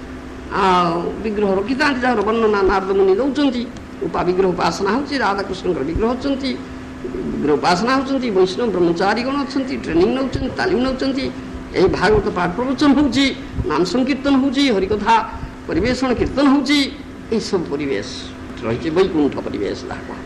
विग्रह रखी था जार वर्णना नारद मुनि दौरान उपा विग्रह उपासना हो राधाकृष्ण विग्रह होती विग्रह उपासना होती वैष्णव ब्रह्मचारी गण अच्छा ट्रेनिंग नौ तालीम नौ यही भागवत पाठ प्रवचन हो नाम संकीर्तन हो हरिकथा परिवेशन कीर्तन हो सब परिवेश रही वैकुंठ परिवेश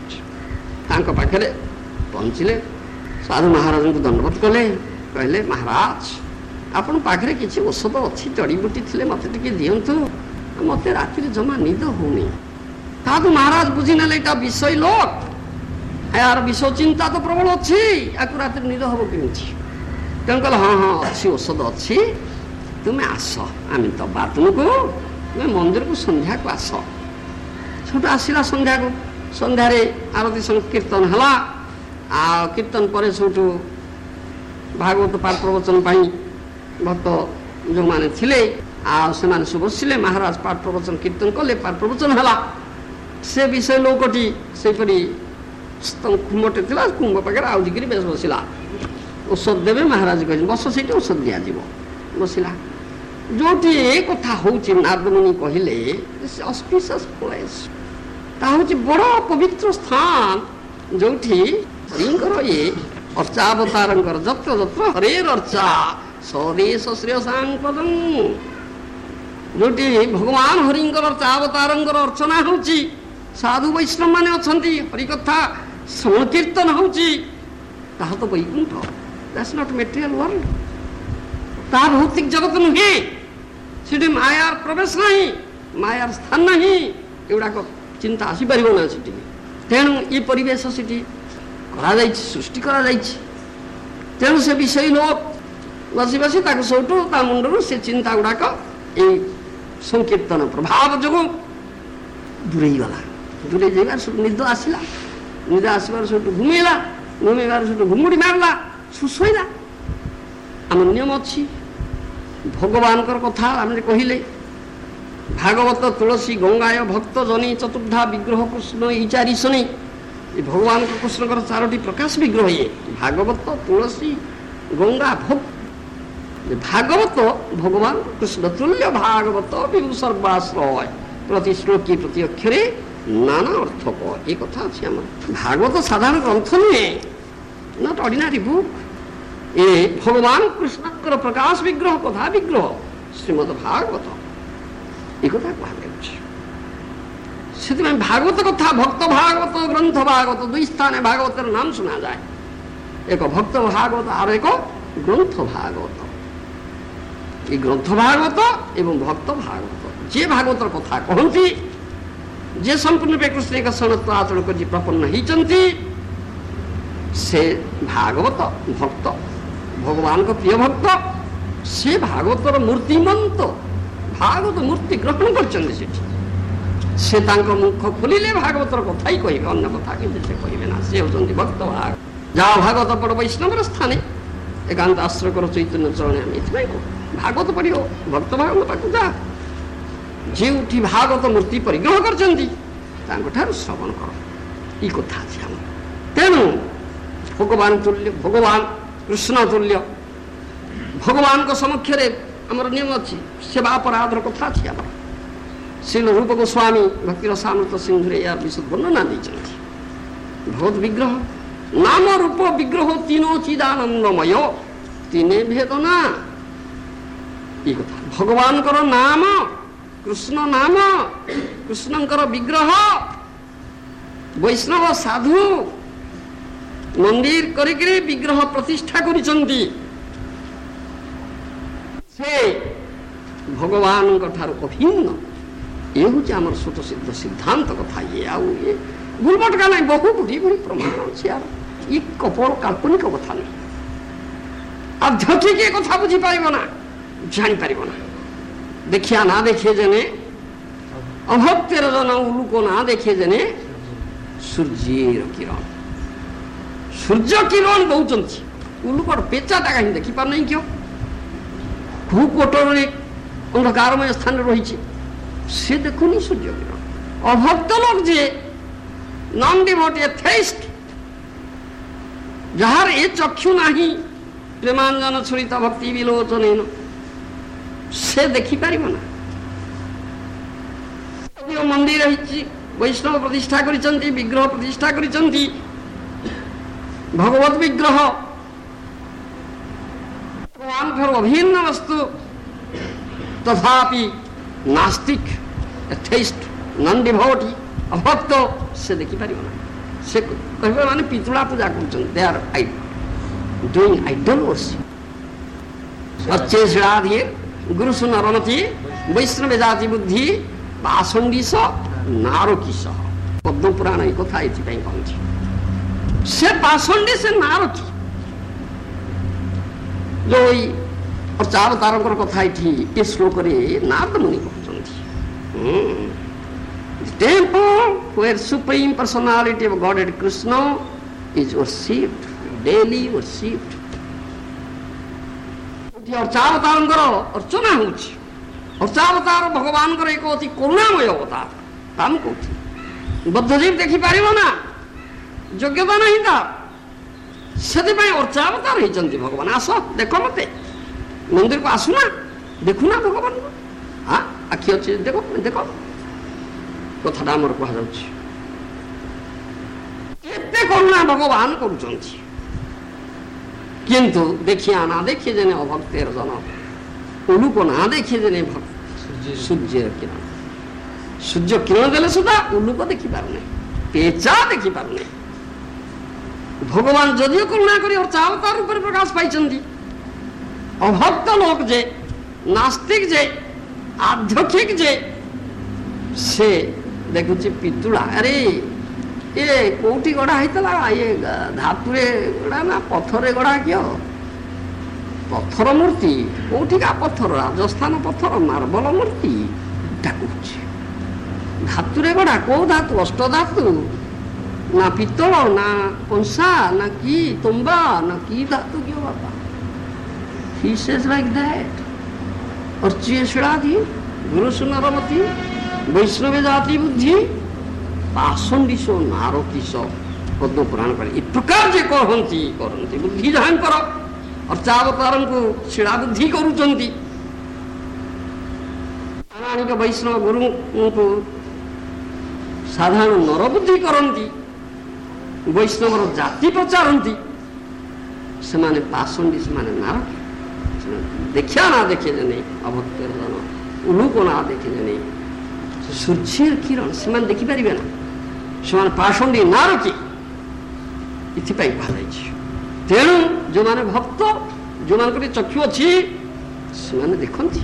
पाखे पहुँचले साधु महाराज को दंडवत कले कहले महाराज आपण पाखे किसी औषध अच्छी जड़ीबूटी थी मत दिंतु मत राति जमा निद होनी साधु महाराज बुझी ना विषय लोक यार विषय चिंता तो प्रबल अच्छी या राति निद हम कमी तेणु कह हाँ हाँ अच्छी औषध अच्छी तुम्हें आस आम दबा तुमको तुम्हें मंदिर को संध्या को आस छोट आसला संध्या को संध्यारे आरती संकीर्तन है आ कीर्तन पर सबू भागवत पाठ प्रवचन भक्त जो मैंने थिले आ सब बसिले महाराज पाठ प्रवचन कीर्तन कले पाठ प्रवचन है से विषय लोकटी सेपरी कुंभटे था कुंभ पाखे आउजिक बेस बसला औषध देवे महाराज कह बस से औषध दिज्व बसला जो कथा हूँ नारद मुनि कहले ऑस्पिशियस प्लेस हूँ बड़ पवित्र स्थान जो हरिंकर ये अर्चावतार जत्र जत्र हरेर अर्चा स्वदेश श्रेयसांग पदम जो भगवान हरिंकर अर्चावतार अर्चना हो साधु वैष्णव माने अच्छा हरिकथा श्रवण कीर्तन हो तो Vaikuntha that's not material world ता भौतिक जगत नुहे सीटी मायार प्रवेश नहीं मायार स्थान नहीं एगुड़ाक चिंता आसीपर ना सीटी तेणु ये परिवेश सीटी करा सृष्टि करा तेणु से विषय लोक बसी बसी सबुठू मुंडर से चिंता गुड़ाक ये संकीर्तन प्रभाव जो दूरे गला दूरे जाबार सब निद आसला निद आसबार सब घुमेला घुमेबार सब घुमुड़ी मारला सुशोला आम नियम अच्छी भगवान कथा आम कहले भागवत तुलसी गंगाय भक्त जनी चतुर्धा विग्रह कृष्ण ई चारि शनि भगवान कृष्ण चारोटी प्रकाश विग्रह ये भागवत तुलसी गंगा भक्त भागवत भगवान कृष्ण तुल्य भागवत विभु सर्वाश्रय प्रति श्लोकी प्रति अक्षरे नाना अर्थक ये कथा अच्छी आम भागवत साधारण ग्रंथ नुहे नॉट ऑर्डिनरी बुक ये भगवान कृष्ण प्रकाश विग्रह कथा विग्रह श्रीमद भागवत ये कथा कह भागवत कथा भक्त भागवत ग्रंथ भागवत दुई स्थान भागवतर नाम सुना जाए एक भक्त भागवत और एक ग्रंथ भागवत ये ग्रंथ भागवत एवं भक्त भागवत जे भागवतर कथा कहती जे संपूर्ण कृष्ण एक सणत्व आचरण कर प्रपन्न होती से भागवत भक्त भगवान को प्रिय भक्त से भागवतर मूर्तिमंत भागवत मूर्ति ग्रहण कर से मुख खोलिले भागवतर कथा ही कहे अन्य कथा कि कहे ना से होती भक्त भाग जहाँ भागवत पढ़ वैष्णव स्थान एकांत आश्रय कर चैतन्य चरण आम ये भागवत पढ़ भक्त भागवत पाक जा जे उठी भागवत मूर्ति परिग्रह कर श्रवण कर ये कथा अच्छी तेणु भगवान तुल्य भगवान कृष्ण तुल्य भगवान को समक्ष आमर नियम अच्छी सेवा अपराधर कथा अच्छी आम श्रील रूप गोस्वामी भक्ति रसामृत सिंधु यार विशुद्ध वर्णना देते भगवत विग्रह नाम रूप विग्रह तीनों चिदानंदमय तीने भेदना ये कथा भगवान कर नाम कृष्ण नाम कृष्णकर विग्रह वैष्णव साधु मंदिर करी विग्रह प्रतिष्ठा करिसंती से भगवान अभिन्न ये हूँ आम स्वत सिद्ध सिद्धांत कथा ये आउ ये भूलभटका नहीं बहुत गुड़ी गुड़ी प्रमाण अच्छे यार ये कपड़ काल्पनिक कथा नहीं अब झटिक ये कथा बुझी पार ना जापर ना देखिया ना देखिए जने अभक्तर जन उलुक ना देखिए जने सूर्य किरण सूर्य किरण दौरान उलुकड़ पेचाटा कहीं देखिपार नहीं क्यों खूब कोटर अंधकारमय स्थान रही सी देखुनी सूर्य किरण अभक्त लोक जे नॉन डिवोटी एथेइस्ट जार ए चक्षु नाही प्रेमांजन छुरित भक्ति विलोचन से देखिपार ना मंदिर रही वैष्णव प्रतिष्ठा करिसंती विग्रह प्रतिष्ठा करिसंती भगवत विग्रह भगवान ठार अभिन्न वस्तु तथापि नास्तिक एथेइस्ट नॉन डिवोटी अभक्त से देखि पारिबो ना से कहबे माने पितुला पूजा करछन they are I doing idol worship अच्छे श्राद्धि गुरु सुनरमति वैष्णव जाति बुद्धि पाषंडीस नारकीस पद्म पुराण एक कथा ये कहूँ से पाषंडी से नारकी जो अर्चावतार कथा ये श्लोक नारद मुनि कहते temple where supreme personality of Godhead Krishna is worshipped daily worshipped अर्चावतार अर्चना होची अर्चावतार भगवान एक अति करुणामय अवतार ताम कौन बद्धजीव देखी पार ना योग्यता नहीं था से अर्चावतार होती भगवान आस देख मत मंदिर को आसुना देखुना भगवान हाँ आखि अच्छे देख देख कथा आमर कहते करुणा भगवान किंतु देखिया ना देखिए जने अभक्तेर जन उलुक ना देखिए जने भक्त सूर्य किरण सूर्य किरण देले सुधा उलुक देखी पारे पेचा देखी पारे भगवान जदियो करुणा करी अर्चावतार रूप प्रकाश पाई अभक्त लोक जे नास्तिक जे आध्यात्मिक जे से देखुची पितुला अरे ये कोठी गढ़ा होता ये धातुरे गढ़ा ना पथरे गढ़ा क्यों पत्थर मूर्ति कौटिका पत्थर राजस्थान पत्थर मार्बल मूर्ति धातुरे गढ़ा कौ धातु अष्ट धातु ना पित्तल ना कंसा ना की तुम्बा ना की धातु क्यों बाबा he says like that और चेषणाधि गुरु सुनरमति वैष्णव जाति बुद्धि पाषंडीसो नारकीसो पद्म पुराण पर इस प्रकार जे कहती करती बुद्धि जहां पर अर्चावतार को शिड़ा बुद्धि करुचंती पौराणिक वैष्णव गुरु को साधारण नर बुद्धि करती वैष्णव जाति प्रचारती से माने पाषंडी से माने नारकी देखिया ना देखे जने अभक्त जन उलुक ना देखे जने सूर्य किरण से माने देखि पारिबे ना से माने पाषंडी नारकी इथिपाई कहै तेणु जो माने भक्त जो मान चक्षु अच्छी से माने देखती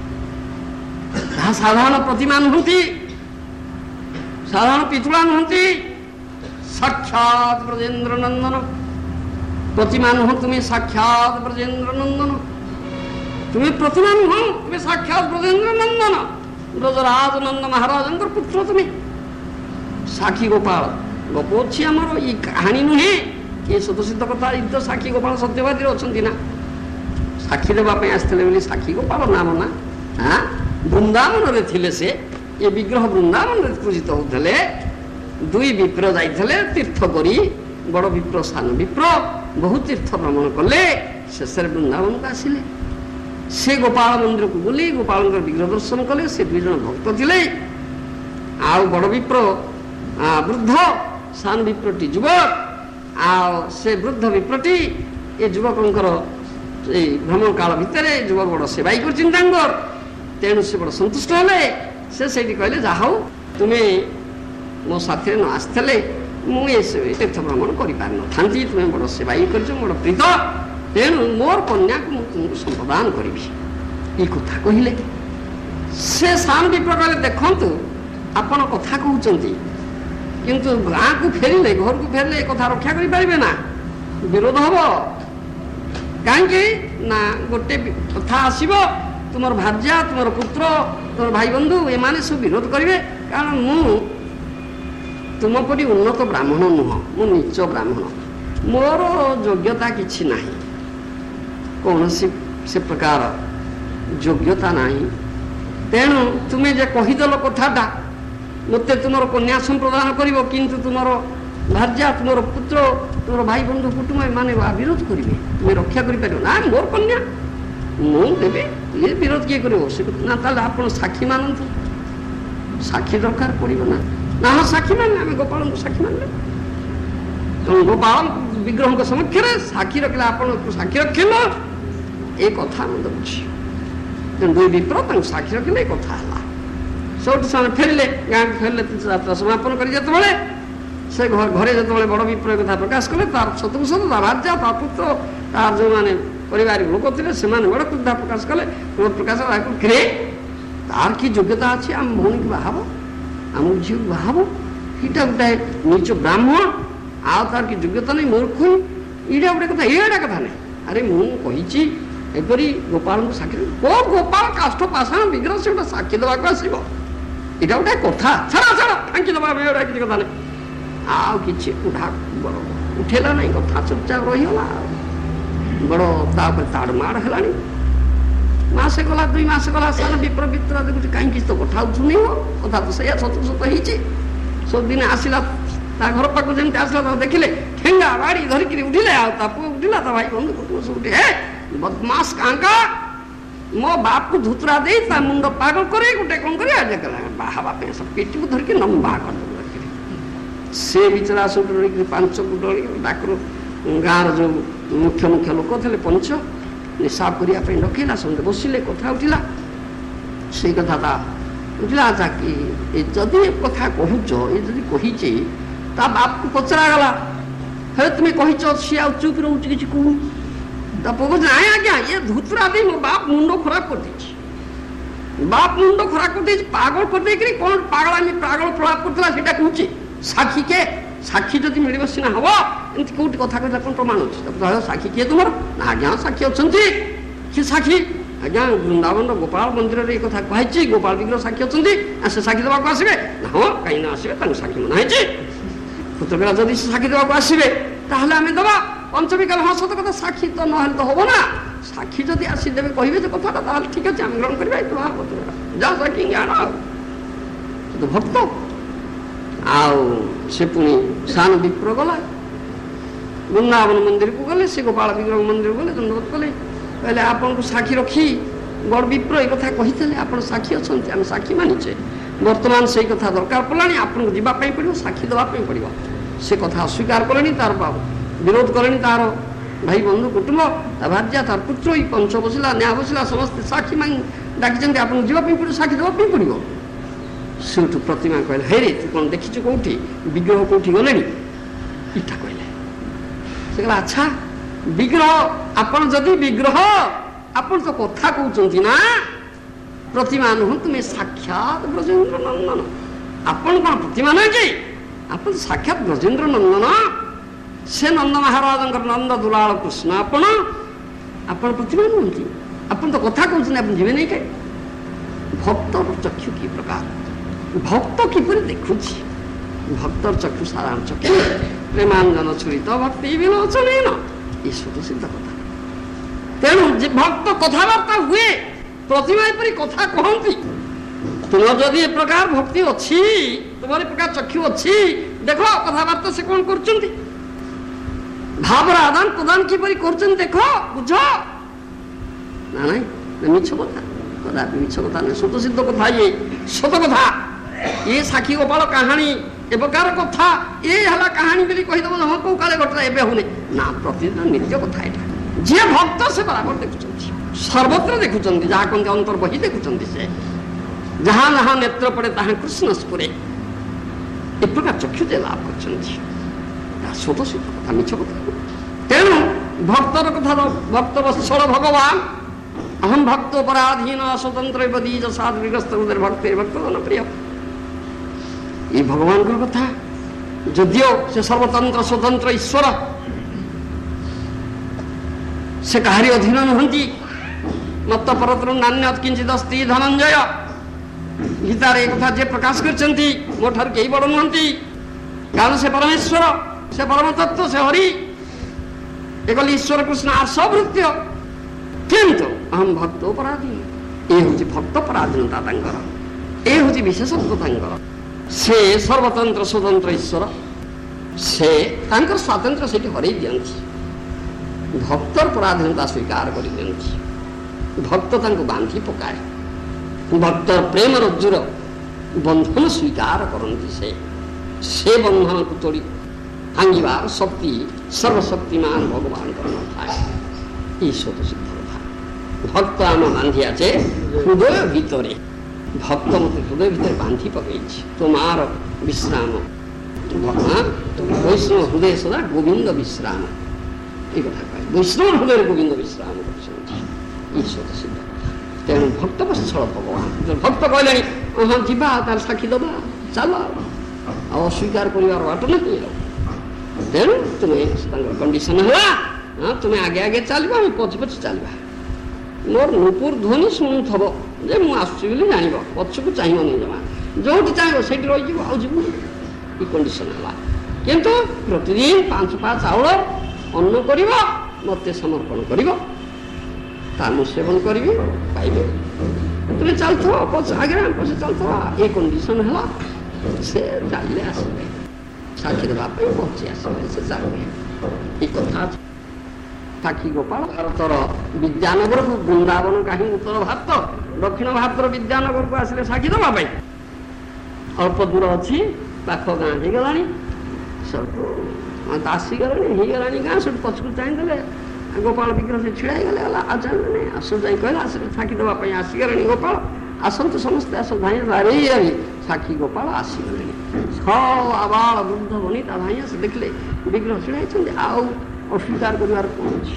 साधारण प्रतिमा नुहति साधारण पितुला नुहति साक्षात ब्रजेन्द्र नंदन प्रतिमा नुह तुम्हें साक्षात ब्रजेन्द्र नंदन तुम्हें प्रतिमा नुह तुम्हें साक्षात ब्रजेन्द्र नंदन ब्रजराज नंद महाराज पुत्र तुम्हें साक्षी गोपाल गप अच्छी आमर ये कहानी नुहे ये स्वतसिद्ध कथा तो साक्षी गोपाल सत्यवादी अच्छा ना साक्षी देवाई आसते साक्षी गोपाल नाम ना हाँ वृंदावन थे से ये विग्रह वृंदावन पूजित होते दुई विप्र जाते तीर्थ करी बड़ विप्र सान विप्र बहुत तीर्थ भ्रमण कले शेष वृंदावन को आसिले से गोपाल मंदिर को बुली गोपाल विग्रह दर्शन कले से दुई जन भक्त थे आउ बड़ विप्र वृद्ध सान विप्रटी युवक आ से वृद्ध विप्रटी ये युवक भ्रमण काल भितर युवक बड़ सेवाई कर तेणु से बड़ संतुष्ट हेले से कहले जा हूँ तुम्हें मो साथी न आसते मुझे तीर्थ भ्रमण कर तुम्हें बड़ सेवाई कर बड़ प्रीत तेणु मोर कन्या को तुमको संप्रदान करी ये कथा कहले से सान विप्र कहले देखु आपण कथा कहते किंतु गाँ को फेरिले घर को फेरिले कथा रक्षा करें ना विरोध हम कहीं ना गोटे कथा आसब तुम भार्या तुम पुत्र तुम भाई बंधु एमाने सब विरोध करेंगे कारण मु तुम परी उन्नत ब्राह्मण नुह मु नीच ब्राह्मण मोर योग्यता किछि नाही कौन से प्रकार योग्यता नहीं तेणु तुम्हें जे कहीदेल कथाटा मत तुम कन्या संप्रदान कर किंतु तुम भार्या तुम पुत्र तुम भाई बंधु कुटुंब माने विरोध करेंगे तुम्हें रक्षा कर ना मोर कन्या मुझे ये विरोध किए कर आप साक्षी मानतु साक्षी दरकार पड़ो ना ना हाँ साक्षी मान आम गोपाल को साक्षी मानले तो गोपाल विग्रह समक्ष साक्षी रखले आप साक्षी रखल ये कथा मैं बुझी दुई विप्र साक्षी रखले कथा सब से फेरले गाँ फेरले यात्रा समापन कर से घरे जो बड़ विप्र कथा प्रकाश कले तार शत्रु सत राजा ता पुत्र तार जो मैंने पारिवारिक लोक थे से बड़ क्रोधा प्रकाश कले क्रोध प्रकाश रे तार कि योग्यता अच्छी आम भौणी की बाहब आम झील बाहब यहाँ गोटाए नीच ब्राह्मण आ तार कि योग्यता नहीं मूर्ख यहाँ गोटे कथा ये कथा नहीं अरे मुझे एपरी गोपाल को साक्षी को गोपाल काष्ठ पाषाण विग्रह से गोटे साक्षी देवाक आसो यहाँ गोटे कथा छाड़ा छाड़ा फांकी देवा किसी कथा नहीं आउ कि उठा बड़ उठेला नहीं कथा चुपचाप रहीगला बड़ ताड़ माड़ है मसे गला दुई मस गला सान विप्र विप्र देखुच कहीं तो कथा शुणी हो कथा तो सैया सत सत हो सब दिन आसला घर पाक जमी आसला देखिले ठेंगा बाड़ी धरिक उठिले आ पु उठिला भाई बंधु कुटुंब सब उठे हे बदमाश कांका मो बाप को धुतरा दे मुंड पागल करे गोटे कौन कर बाहा सब पेटी को धरिक लंबा कर से बिचरा सब पांच फुट डाकर गाँव जो मुख्य मुख्य लोक थे पंच हिसाब करने डकैला समझे बसिले कथा उठिला से कथा उठिला अच्छा कि जदि कथा कहूच ये जदि कही ता बाप को पचरागला हे तुम्हें कही सी आ चुप रोच कि कहूँ कह ना आज्ञा ये धुतरा दे मो बाप मुंड खराब कर दे बाप मुंड खराब कर दे पागल कर दे कौन पागल पागल प्रलाप करता कहूँ साक्षी के साक्षी जदि मिल सीना हम एमती कौट कथा कहला कौन प्रमाण अच्छे साक्षी किए तुम आज्ञा साक्षी अच्छा कि साक्षी आज्ञा वृंदावन गोपाल मंदिर में कथा कही गोपाल विग्रह साक्षी अच्छा से साक्षी देवाक आसवे हाँ कहीं आसवे साक्षी मना पुत्रपिला जदि साक्षी देवाक आसवे ताहले आम दबा पंचमी काल हाँ सत कथा साक्षी तो ना तो हम ना साक्षी जदि आसीदेवे कहे कथा ठीक अच्छे आम ग्रहण कर जा साक्षी ज्ञान तो भक्त आओ से पुणी सान विप्र गला वृंदावन मंदिर को गले से गोपाल विग्रह मंदिर गले दंडवत कले कहले आपन को साक्षी रखी बड़ विप्र एक कथा कही आप साक्षी अच्छा आम साक्षी मानिचे बर्तमान से कथा दरकार पड़ा आपन को जीवाई पड़ो साक्षी देवाई पड़ो से कथा अस्वीकार कले तार विरोध कले तार भाई बंधु कुटुंब भार्या तार पुत्र ही पंच बसला न्याय बसला समस्त साक्षी मांग डाकी आप जीवाई पड़ो साक्षी देवाई पड़ो सेठू प्रतिमा कहले हे रे तू कौन देखी कौटी विग्रह कौटी गले इटा कहले से कहला अच्छा विग्रह आपन जदि विग्रह आपन तो कथा कहते ना प्रतिमा नुह तुम्हें साक्षात ब्रजेन्द्र नंदन आपन कौन प्रतिमा नुहे कि आपन साक्षात ब्रजेन्द्र नंदन से नंद महाराज नंद दुलाल कृष्ण आपण आपन प्रतिमा नुहति आपन तो कथा कहते आप जीवे नहीं कहीं भक्त चक्षु की प्रकार भक्त किपर देखुची भक्तर चक्षु सारा चक्षु प्रेमांजन छुरीत भक्ति विलोचन ये स्वतः सिद्ध कथा तेणु भक्त कथबार्ता हुए प्रतिमा परी कथा कहती तुम जदि ए प्रकार भक्ति अच्छी तुम प्रकार चक्षु अच्छी देख कथबार्ता से कौन कर भावर आदान प्रदान किपरि कर देख बुझ ना नहीं मिछ कथा कदापि मिछ कथा नहीं स्वतः सिद्ध कथा ये सत कथा ये साक्षी गोपाल कहानी ए प्रकार कथा ये है कहानी बोली कहीदेव हाँ कौ काले घटना एवं होने ना प्रतिदिन नित्य कथा यहाँ जी भक्त से बराबर देखुं सर्वत्र देखुं जहाँ कहते अंतर बही देखुं से जहाँ जहाँ नेत्र पड़े तहाँ कृष्ण स्फुरे ए प्रकार चक्षु जे लाभ कर स्वतः सिद्ध कथा मिछ कथा तेणु भक्तर कथा भक्त वत्सल भगवान अहम भक्त पराधीन स्वतंत्र बदीज साधुग्रस्त भक्त भक्त प्रिय ये भगवान को कथा जदियो से सर्वतंत्र स्वतंत्र ईश्वर से कहारी अधीन नुहति मत परतर नान्य किंचित अस्ति धनंजय गीतार एक कथा जे प्रकाश करछंती मो ठार केही बड़ नुहति कारण से परमेश्वर से परम तत्व से हरि एकल ईश्वर कृष्ण आर्षवृत्य କିନ୍ତୁ ଅହମ୍ ଭକ୍ତ ଅପରାଧୀ ଏ ହେଉଛି ଭକ୍ତ ପରାଧୀନତା ତାଙ୍କର, ଏ ହେଉଛି ବିଶେଷତ୍ୱ ତାଙ୍କର। ସେ ସର୍ବତନ୍ତ୍ର ସ୍ୱତନ୍ତ୍ର ଈଶ୍ୱର, ସେ ତାଙ୍କର ସ୍ୱାତନ୍ତ୍ର୍ୟ ସେଠି ହରେଇ ଦିଅନ୍ତି, ଭକ୍ତର ପରାଧୀନତା ସ୍ୱୀକାର କରିଦିଅନ୍ତି, ଭକ୍ତ ତାଙ୍କୁ ବାନ୍ଧି ପକାଏ, ଭକ୍ତର ପ୍ରେମ ରଜ୍ଜୁର ବନ୍ଧନ ସ୍ୱୀକାର କରନ୍ତି। ସେ ସେ ବନ୍ଧନକୁ ତୋଡ଼ି ଭାଙ୍ଗିବାର ଶକ୍ତି ସର୍ବଶକ୍ତିମାନ ଭଗବାନଙ୍କର ନଥାଏ। ଈଶ୍ୱର ସିଦ୍ଧ କଥା। ଭକ୍ତ ଆମ ବାନ୍ଧି আছে ହୃଦୟ ଭିତରେ, ଭକ୍ତ ମୋତେ ହୃଦୟ ଭିତରେ ବାନ୍ଧି ପକାଇଛି। ତୁମାର ବିଶ୍ରାମ ବୈଷ୍ଣବ ହୃଦୟ ସଦା ଗୋବିନ୍ଦ ବିଶ୍ରାମ, এই কথা কয়। বৈষ্ণব হৃদয়ের গোবিন্দ বিশ্রাম করছেন, ଈଶ୍ୱର ସିଦ୍ଧ କଥା। ତେଣୁ ଭକ୍ତ ବତ୍ସଳ ଭଗବାନ ଭକ୍ତ କହିଲେଣି ହଁ ଯିବା, ତାର ସାକ୍ଷୀ ଦେବା, ଚାଲ, ଆଉ ଅସ୍ୱୀକାର କରିବାର ବାଟ ନାହିଁ। ତେଣୁ ତୁମେ ତାଙ୍କର କଣ୍ଡିସନ ହେଲା, ହଁ ତୁମେ ଆଗେ ଆଗେ ଚାଲିବ, ଆମେ ପଛେ ପଛେ ଚାଲିବା। ମୋର ନୂପୁର ଧ୍ୱନି ଶୁଣୁଥିବ ଯେ ମୁଁ ଆସୁଛି ବୋଲି ଜାଣିବ, ପଛକୁ ଚାହିଁବନି ଜମା, ଯୋଉଠି ଚାହିଁବ ସେଇଠି ରହିଯିବ, ଆଉ ଯିବୁ। ଏ କଣ୍ଡିସନ ହେଲା। କିନ୍ତୁ ପ୍ରତିଦିନ ପାଞ୍ଚ ପା ଚାଉଳ ଅନ୍ନ କରିବ, ମୋତେ ସମର୍ପଣ କରିବ, ତା ମୁଁ ସେବନ କରିବି, ପାଇବେ। ତୁମେ ଚାଲୁଥିବ ପଛେ ଆଗରେ, ପଛେ ଚାଲୁଥିବ, ଏ କଣ୍ଡିସନ ହେଲା। ସେ ଚାଲିଲେ ଆସିବେ, ସାକ୍ଷୀ ଦେବା ପାଇଁ ପହଞ୍ଚି ଆସିବେ, ସେ ଚାଲିବେ। ଏ କଥା ଅଛି। ସାକ୍ଷୀ ଗୋପାଳ ଭାରତର ବିଦ୍ୟାନଗରକୁ, ବୃନ୍ଦାବନ କାହିଁ ଉତ୍ତର ଭାରତ, ଦକ୍ଷିଣ ଭାରତର ବିଦ୍ୟାନଗରକୁ ଆସିଲେ ସାକ୍ଷୀ ଦେବା ପାଇଁ। ଅଳ୍ପ ଦୂର ଅଛି, ପାଖ ଗାଁ ହେଇଗଲାଣି, ସବୁ ଆସିଗଲାଣି, ହେଇଗଲାଣି ଗାଁ। ସେଠୁ ପଛକୁ ଚାହିଁଦେଲେ ଗୋପାଳ ବିଗ୍ରହ ସେ ଛିଡ଼ା ହେଇଗଲେ, ଗଲା ଆଉ ଚାହିଁଲେନି, ଆସ ଯାଇ କହିଲା ଆସିଲେ ସାକ୍ଷୀ ଦେବା ପାଇଁ ଆସିଗଲେଣି ଗୋପାଳ, ଆସନ୍ତୁ ସମସ୍ତେ ଆସ, ଧାଇଁ ବାରେଇ ଆରି ସାକ୍ଷୀ ଗୋପାଳ ଆସିଗଲେଣି। ସବୁ ଆବାଳ ବୃଦ୍ଧ ବନିତା ଧାଇଁ ଆସି ଦେଖିଲେ ବିଗ୍ରହ ଛିଡ଼ା ହେଇଛନ୍ତି, ଆଉ ଅସ୍ୱୀକାର କରିବାର କ'ଣ ଅଛି?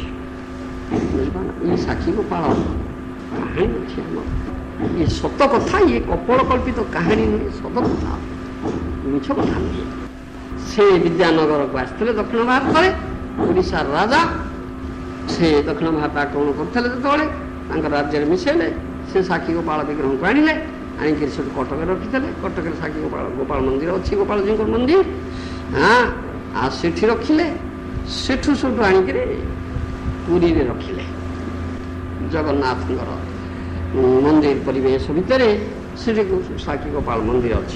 ଇଏ ସାକ୍ଷୀ ଗୋପାଳ କାହାଣୀ ଅଛି ଆମର, ଇଏ ସତ କଥା, ଇଏ କପଳ କଳ୍ପିତ କାହାଣୀ ନୁହେଁ, ସତ କଥା, ମିଛ କଥା ନୁହେଁ। ସେ ବିଦ୍ୟାନଗରକୁ ଆସିଥିଲେ ଦକ୍ଷିଣ ଭାରତରେ, ଓଡ଼ିଶାର ରାଜା। ସେ ଦକ୍ଷିଣ ଭାରତ ଆକ୍ରମଣ କରିଥିଲେ ଯେତେବେଳେ ତାଙ୍କ ରାଜ୍ୟରେ ମିଶାଇଲେ, ସେ ସାକ୍ଷୀ ଗୋପାଳ ବିଗ୍ରହଙ୍କୁ ଆଣିଲେ, ଆଣିକିରି ସେଠୁ କଟକରେ ରଖିଥିଲେ। କଟକରେ ସାକ୍ଷୀ ଗୋପାଳ ଗୋପାଳ ମନ୍ଦିର ଅଛି, ଗୋପାଳଜୀଙ୍କର ମନ୍ଦିର, ହଁ, ଆଉ ସେଠି ରଖିଲେ। ସେଠୁ ସେଠୁ ଆଣିକିରି ପୁରୀରେ ରଖିଲେ, ଜଗନ୍ନାଥଙ୍କର ମନ୍ଦିର ପରିବେଶ ଭିତରେ ସେଠି ସାକ୍ଷୀ ଗୋପାଳ ମନ୍ଦିର ଅଛି,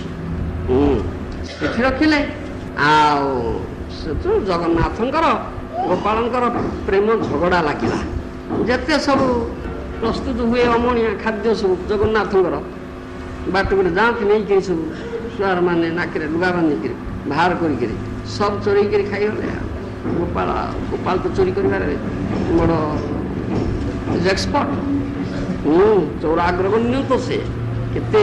ସେଠି ରଖିଲେ। ଆଉ ସେଠୁ ଜଗନ୍ନାଥଙ୍କର ଗୋପାଳଙ୍କର ପ୍ରେମ ଝଗଡ଼ା ଲାଗିଲା। ଯେତେ ସବୁ ପ୍ରସ୍ତୁତ ହୁଏ ଅମଣିଆ ଖାଦ୍ୟ ସବୁ ଜଗନ୍ନାଥଙ୍କର, ବାଟକୁ ଯାଆନ୍ତି ନେଇକିରି ସବୁ ଛୁଆମାନେ ନାକରେ ଲୁଗା ବାନ୍ଧିକିରି ବାହାର କରିକିରି ସବୁ ଚୋରେଇକିରି ଖାଇଗଲେ। ଗୋପାଳ ଗୋପାଳ ତ ଚୋରି କରିବାରେ ବଡ଼ ଏକ୍ସପର୍ଟ, ଚୋର ଆଗ୍ରଗଣ୍ୟ ତ ସେ, କେତେ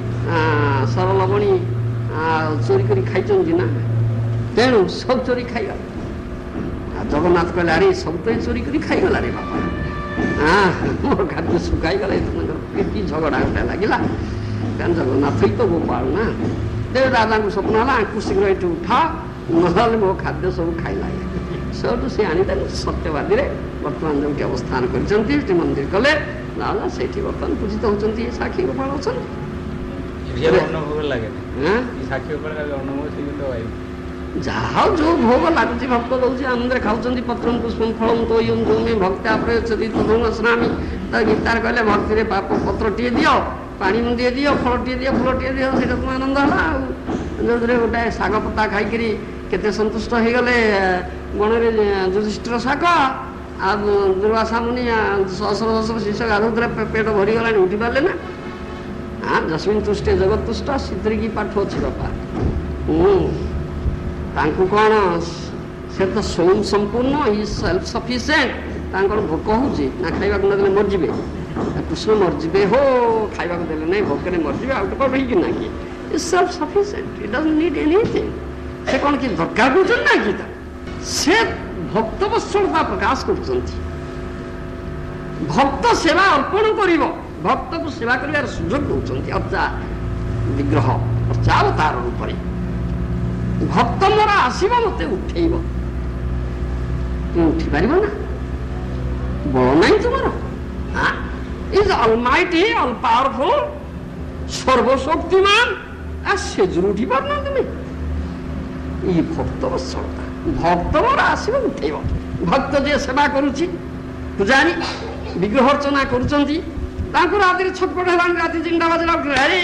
ସରଳ ବଣି ଆଉ ଚୋରି କରି ଖାଇଛନ୍ତି ନା। ତେଣୁ ସବୁ ଚୋରି ଖାଇଗଲା। ଆଉ ଜଗନ୍ନାଥ କହିଲେ ଆରେ ସବୁ ତ ଚୋରି କରି ଖାଇଗଲା ରେ ବାପା, ହଁ ମୋର ଖାଦ୍ୟ ସବୁ ଖାଇଗଲା। କି ଝଗଡ଼ା ଗୋଟେ ଲାଗିଲା, କାରଣ ଜଗନ୍ନାଥ ତ ଗୋପାଳ ନା। ତେଣୁ ରାଜାଙ୍କୁ ସ୍ୱପ୍ନ ହେଲା ଆଙ୍କୁ ଶୀଘ୍ର ଏଠି ଉଠା, ନହେଲେ ମୋ ଖାଦ୍ୟ ସବୁ ଖାଇଲା। ସେଠୁ ସେ ଆଣିଦେଲେ ସତ୍ୟବାଦୀରେ, ବର୍ତ୍ତମାନ ଯେଉଁଠି ଅବସ୍ଥାନ କରିଛନ୍ତି ସେଠି ମନ୍ଦିର କଲେ। ରାଜା ସେଇଠି ବର୍ତ୍ତମାନ ପୂଜିତ ହେଉଛନ୍ତି, ସାକ୍ଷୀ ଗୋପାଳ ଅଛନ୍ତି। ଯାହା ଯୋଉ ଭୋଗ ଲାଗୁଛି ଭକ୍ତ ଦଉଛି, ଆନନ୍ଦରେ ଖାଉଛନ୍ତି। ପତ୍ରಂ ପୁଷ୍ପಂ ଫଳಂ ତୋୟଂ ଯୋଉମେ ଭକ୍ତା ପ୍ରୟଚ୍ଛତି ତଦଂ ସ୍ନାମି। ତା ଗୀତାରେ କହିଲେ ଭକ୍ତିରେ ପତ୍ରଟିଏ ଦିଅ, ପାଣି ମୁଣ୍ଡିଏ ଦିଅ, ଫଳଟିଏ ଦିଅ, ଫୁଲଟିଏ ଦିଅ, ସେଇଟା ତୁମ ଆନନ୍ଦ ହେଲା। ଆଉ ଯେଉଁଥିରେ ଗୋଟାଏ ଶାଗ ପତା ଖାଇକିରି କେତେ ସନ୍ତୁଷ୍ଟ ହେଇଗଲେ ବଣରେ ଯୁଧିଷ୍ଠିର ଶାଗ, ଆଉ ଦୁର୍ବାସା ମୁନି ସହସ୍ର ସହସ୍ର ଶିଷ୍ୟ ଗାଧଉଥିଲେ, ପେଟ ଭରିଗଲାଣି, ଉଠି ପାରିଲେ ନା। ହଁ, ଯସ୍ମିନ୍ ତୁଷ୍ଟେ ଜଗତ ତୁଷ୍ଟ, ସେଥିରେ କି ପାଠ ଅଛି ବାପା। ହୁଁ, ତାଙ୍କୁ କ'ଣ ସେ ତ ସ୍ୱୟଂ ସମ୍ପୂର୍ଣ୍ଣ, ଇ ସେଲ୍ଫ ସଫିସିଏଣ୍ଟ। ତାଙ୍କର ଭୋକ ହେଉଛି ନା, ଖାଇବାକୁ ନଦେଲେ ମରିଯିବେ। କୃଷ୍ଣ ମରିଯିବେ, ହୋ ଖାଇବାକୁ ଦେଲେ ନାହିଁ, ଭୋକରେ ମରିଯିବେ, ଆଉ ଗୋଟେ ହେଇକି ନା କି self sufficient, it doesn't need anything. ସେ କ'ଣ କି ଦରକାର କରୁଛନ୍ତି ନା କି, ସେ ଭକ୍ତ ବତ୍ସଳତା ପ୍ରକାଶ କରୁଛନ୍ତି। ଭକ୍ତ ସେବା ଅର୍ପଣ କରିବ, ଭକ୍ତକୁ ସେବା କରିବାର ସୁଯୋଗ ଦେଉଛନ୍ତି। ଅର୍ଚା ବିଗ୍ରହ, ଅର୍ଚାବତାର ରୂପରେ ଭକ୍ତ ମୋର ଆସିବ, ମୋତେ ଉଠେଇବ। ତୁମେ ଉଠି ପାରିବ ନା? ବଳ ନାହିଁ ତୁମର। ଇଜ୍ ଅଲମାଇଟି, ଅଲ ପାୱାରଫୁଲ, ସର୍ବଶକ୍ତିମାନ, ସେଜରୁ ଉଠି ପାରୁନ ତୁମେ। ଇ ଭକ୍ତ ବତ୍ସଳତା, ଭକ୍ତ ମୋର ଆସିବ, ଉଠେଇବ। ଭକ୍ତ ଯିଏ ସେବା କରୁଛି, ପୂଜାରୀ विग्रह अर्चना करुचंती तांको राति छटपट हेलानी राति जिंदा बजला अरे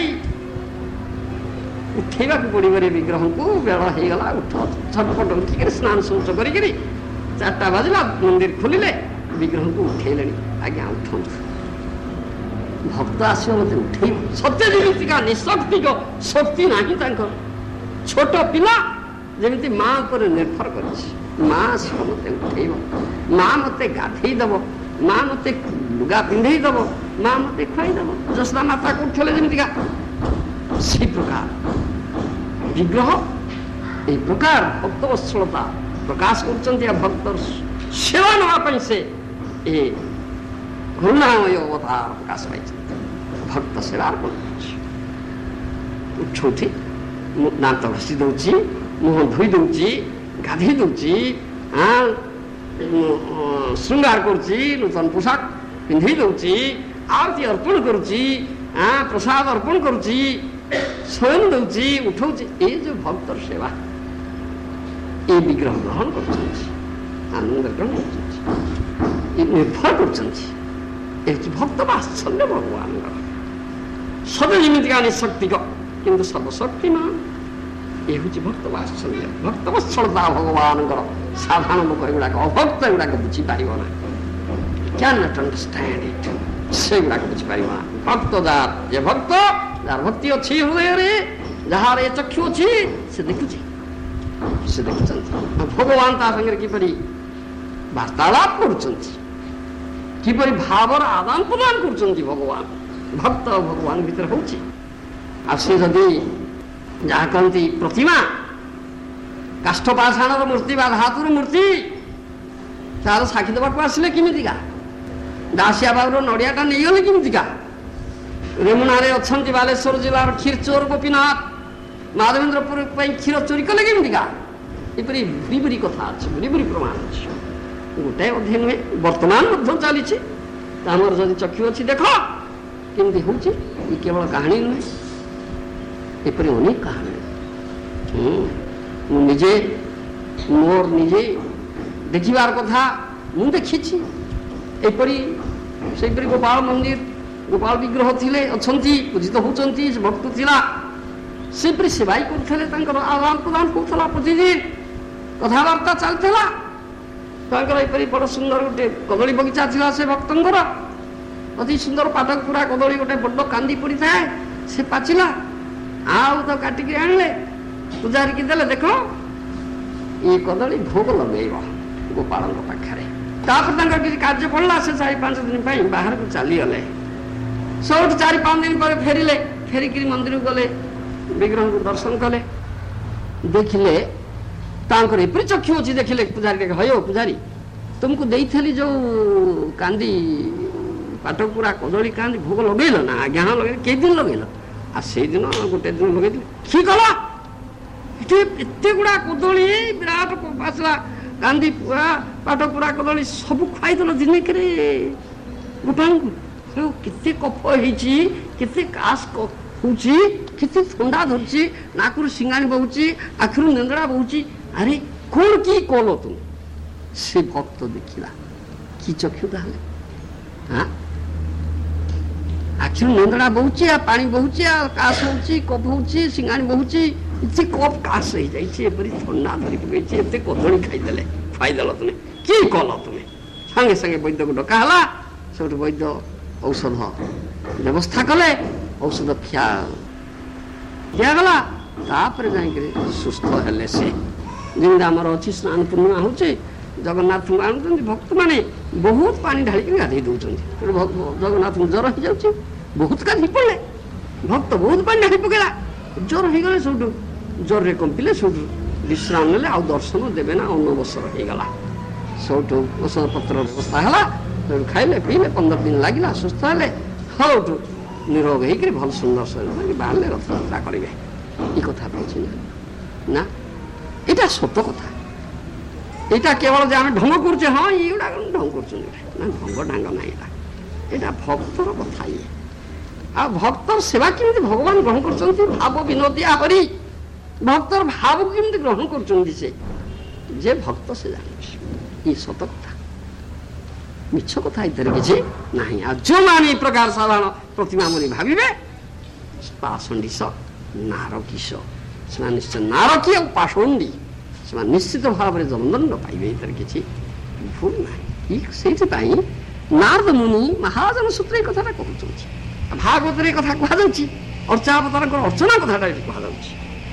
उठेबा को पड़िब रे विग्रह को बेल हो गला उठ छटपट उठिक स्नान शौच करिक चारटा बजला मंदिर खोलिले विग्रह को उठेले आज्ञा उठंतु भक्त आसो मत उठे सत्य जमी का निशक्ति को शक्ति नहीं छोट पिला जमी माँ पर निर्भर कर माँ आसो मत उठेब माँ मत गाधे दब माँ मत लुगा पिंधे दब माँ मत खुआईदब जसदा माता को उठले जमीका से प्रकार विग्रह ए प्रकार भक्तवत्सलता प्रकाश कर भक्त सेवा नापी से ए करुणामय अवतार प्रकाश पाई भक्त सेवा उठौती दांत घसी दौची मुह धोई दौची गाधे दौची श्रृंगार करुच्ची नूतन पोशाक पिंधे दौची आरती अर्पण करुच्ची प्रसाद अर्पण करुच्ची स्वयं दौची उठौची ये जो भक्तर सेवा ये विग्रह ग्रहण कर आनंद ग्रहण कर निर्भर कर भक्त वात्सल्य भगवान सदा जमीका निशक्ति किंतु सर्वशक्तिमान ये हूँ भक्त वात्सल्य भक्त वत्सलता भगवान साधारण लोक एगुड़ाक अभक्त एगुड़ाक बुझीपार ना कैन नॉट अंडरस्टैंड इट से गुड़ाक बुझीपार ना भक्त जार ये भक्त जार भक्ति अच्छी हृदय जार ये चक्षु अच्छी से देखुची से देखुं भगवान तांगे किपरि वार्तालाप करिपरि भावर आदान प्रदान कर भगवान भक्त भगवान भीतर होची आसे जदि जहाँ कहती प्रतिमा काष्ठपाषाण मूर्ति बा धातुर मूर्ति तार साक्षी देवाक आसिले किमितिका दासिया बाबूर नड़ियाटा नहीं गले किमितिका रेमुणारे अच्छा बालेश्वर जिलार क्षीरचोर गोपीनाथ माधवेन्द्रपुर क्षीर चोरी कले केमितिका एपरी बुरी बुरी कथा अच्छे बुरी बुरी प्रमाण अच्छे गोटे अध्ययन नुहे बर्तमान चली आमर जदि चक्षु अच्छी देख केमती हूँ केवल कहानी नुहे एपरी अनेक कहानी निजे मोर निजे देखिबार कथा मु देखी एपरी से गोपाल मंदिर गोपाल विग्रह थिले अच्छी पूजित होती भक्त थिला सेपरी सेवाई करते आदान प्रदान करूला प्रतिदिन कथबार्ता चलता एपरी बड़ सुंदर गोटे कदली बगीचा था से भक्तर अति सुंदर पाटक पूरा कदली गोटे बड़ कांदी पड़ी था से पाचिला आउ तो काटिक आनिले पूजारी की देले देख ये कदली भोग लगे गोपाल पाखे किसी कार्य पड़ा से चार पांच दिन बाहर को चलीगले सब चार पांच दिन पर फेरिले फेरिक मंदिर गले विग्रह को दर्शन कले देखिले एपरी चक्षु अच्छी देखिले पूजारी हयो पूजारी तुमको देथली जो कांदी पाटकुरा कदली कांदी भोग लगेल ना आज्ञा हाँ लगे कई दिन लगेल आ से दिन गोटे दिन लगे कि कला एत गुड़ा कदली विराट आसला कांदी पूरा पाटकुरा कदली सब खुआईदेल दिन के गोपाल को केते कफ होते काश होची कितने ठंडा धरची नाकुर सिंगाणी बहुची आखिर नेंदड़ा बहुची अरे कौन की कल तुम से भक्त देखला कि चक्षु ताले हाँ आखिर नेंदड़ा बहुची पानी बहुची काश होची कफ होची सिंगाणी बहुची इतने कफ काश हो जाए ठंडा धरी पकई एत कदली खाईदे खुआईदेल तुम्हें कि कल तुम्हें संगे संगे वैद्य को डकाला सब वैद्य औषध व्यवस्था कले औषध खिया दिगला तापर जाकर सुस्थ हेले से जमी आमर अच्छी स्नान पूर्णिमा हो जगन्नाथ को आनु भक्त मैंने बहुत पानी ढालिक गाधे दौरान जगन्नाथ को ज्वर हो जाए बहुत गाधी पड़े भक्त बहुत पानी ढाली पकेला ज्वर हो गले सब ज्वर में कंपिले सब विश्राम ने आउ दर्शन देवे ना अन्न बसर होगला सब औषध पत्र व्यवस्था है खाइले पीले पंद्रह दिन लगे सुस्थ हेले हाँ निरोग होकर भल सुंदर शरीर बाहर रथयात्रा करेंगे ये कथा पाँच ना यहाँ सत कथा यहाँ केवल जो आम ढंग कर हाँ ये गुड़ा ढंग कर ढंग ढांग ना यहाँ भक्तर कथा ये आ भक्तर सेवा केमी भगवान ग्रहण कर भाव विनोदिया हरि भक्तर भाव को केमी ग्रहण कर भक्त से जान ये सत कथा ମିଛ କଥା ଏଥିରେ କିଛି ନାହିଁ। ଆଉ ଯେଉଁମାନେ ଏ ପ୍ରକାର ସାଧାରଣ ପ୍ରତିମା ବୋଲି ଭାବିବେ ପାଷଣ୍ଡିସ ନାରକୀଶ, ସେମାନେ ନିଶ୍ଚୟ ନାରକୀ ଆଉ ପାଷଣ୍ଡୀ, ସେମାନେ ନିଶ୍ଚିତ ଭାବରେ ଜମଦଣ୍ଡ ପାଇବେ, ଏଥିରେ କିଛି ଭୁଲ ନାହିଁ। ସେଇଥିପାଇଁ ନାରଦ ମୁନି ମହାଜନ ସୂତ୍ର ଏ କଥାଟା କହୁଛନ୍ତି। ଭାଗବତରେ ଏ କଥା କୁହାଯାଉଛି, ଅର୍ଚ୍ଚାବତାରଙ୍କର ଅର୍ଚ୍ଚନା କଥାଟା ଏଠି କୁହାଯାଉଛି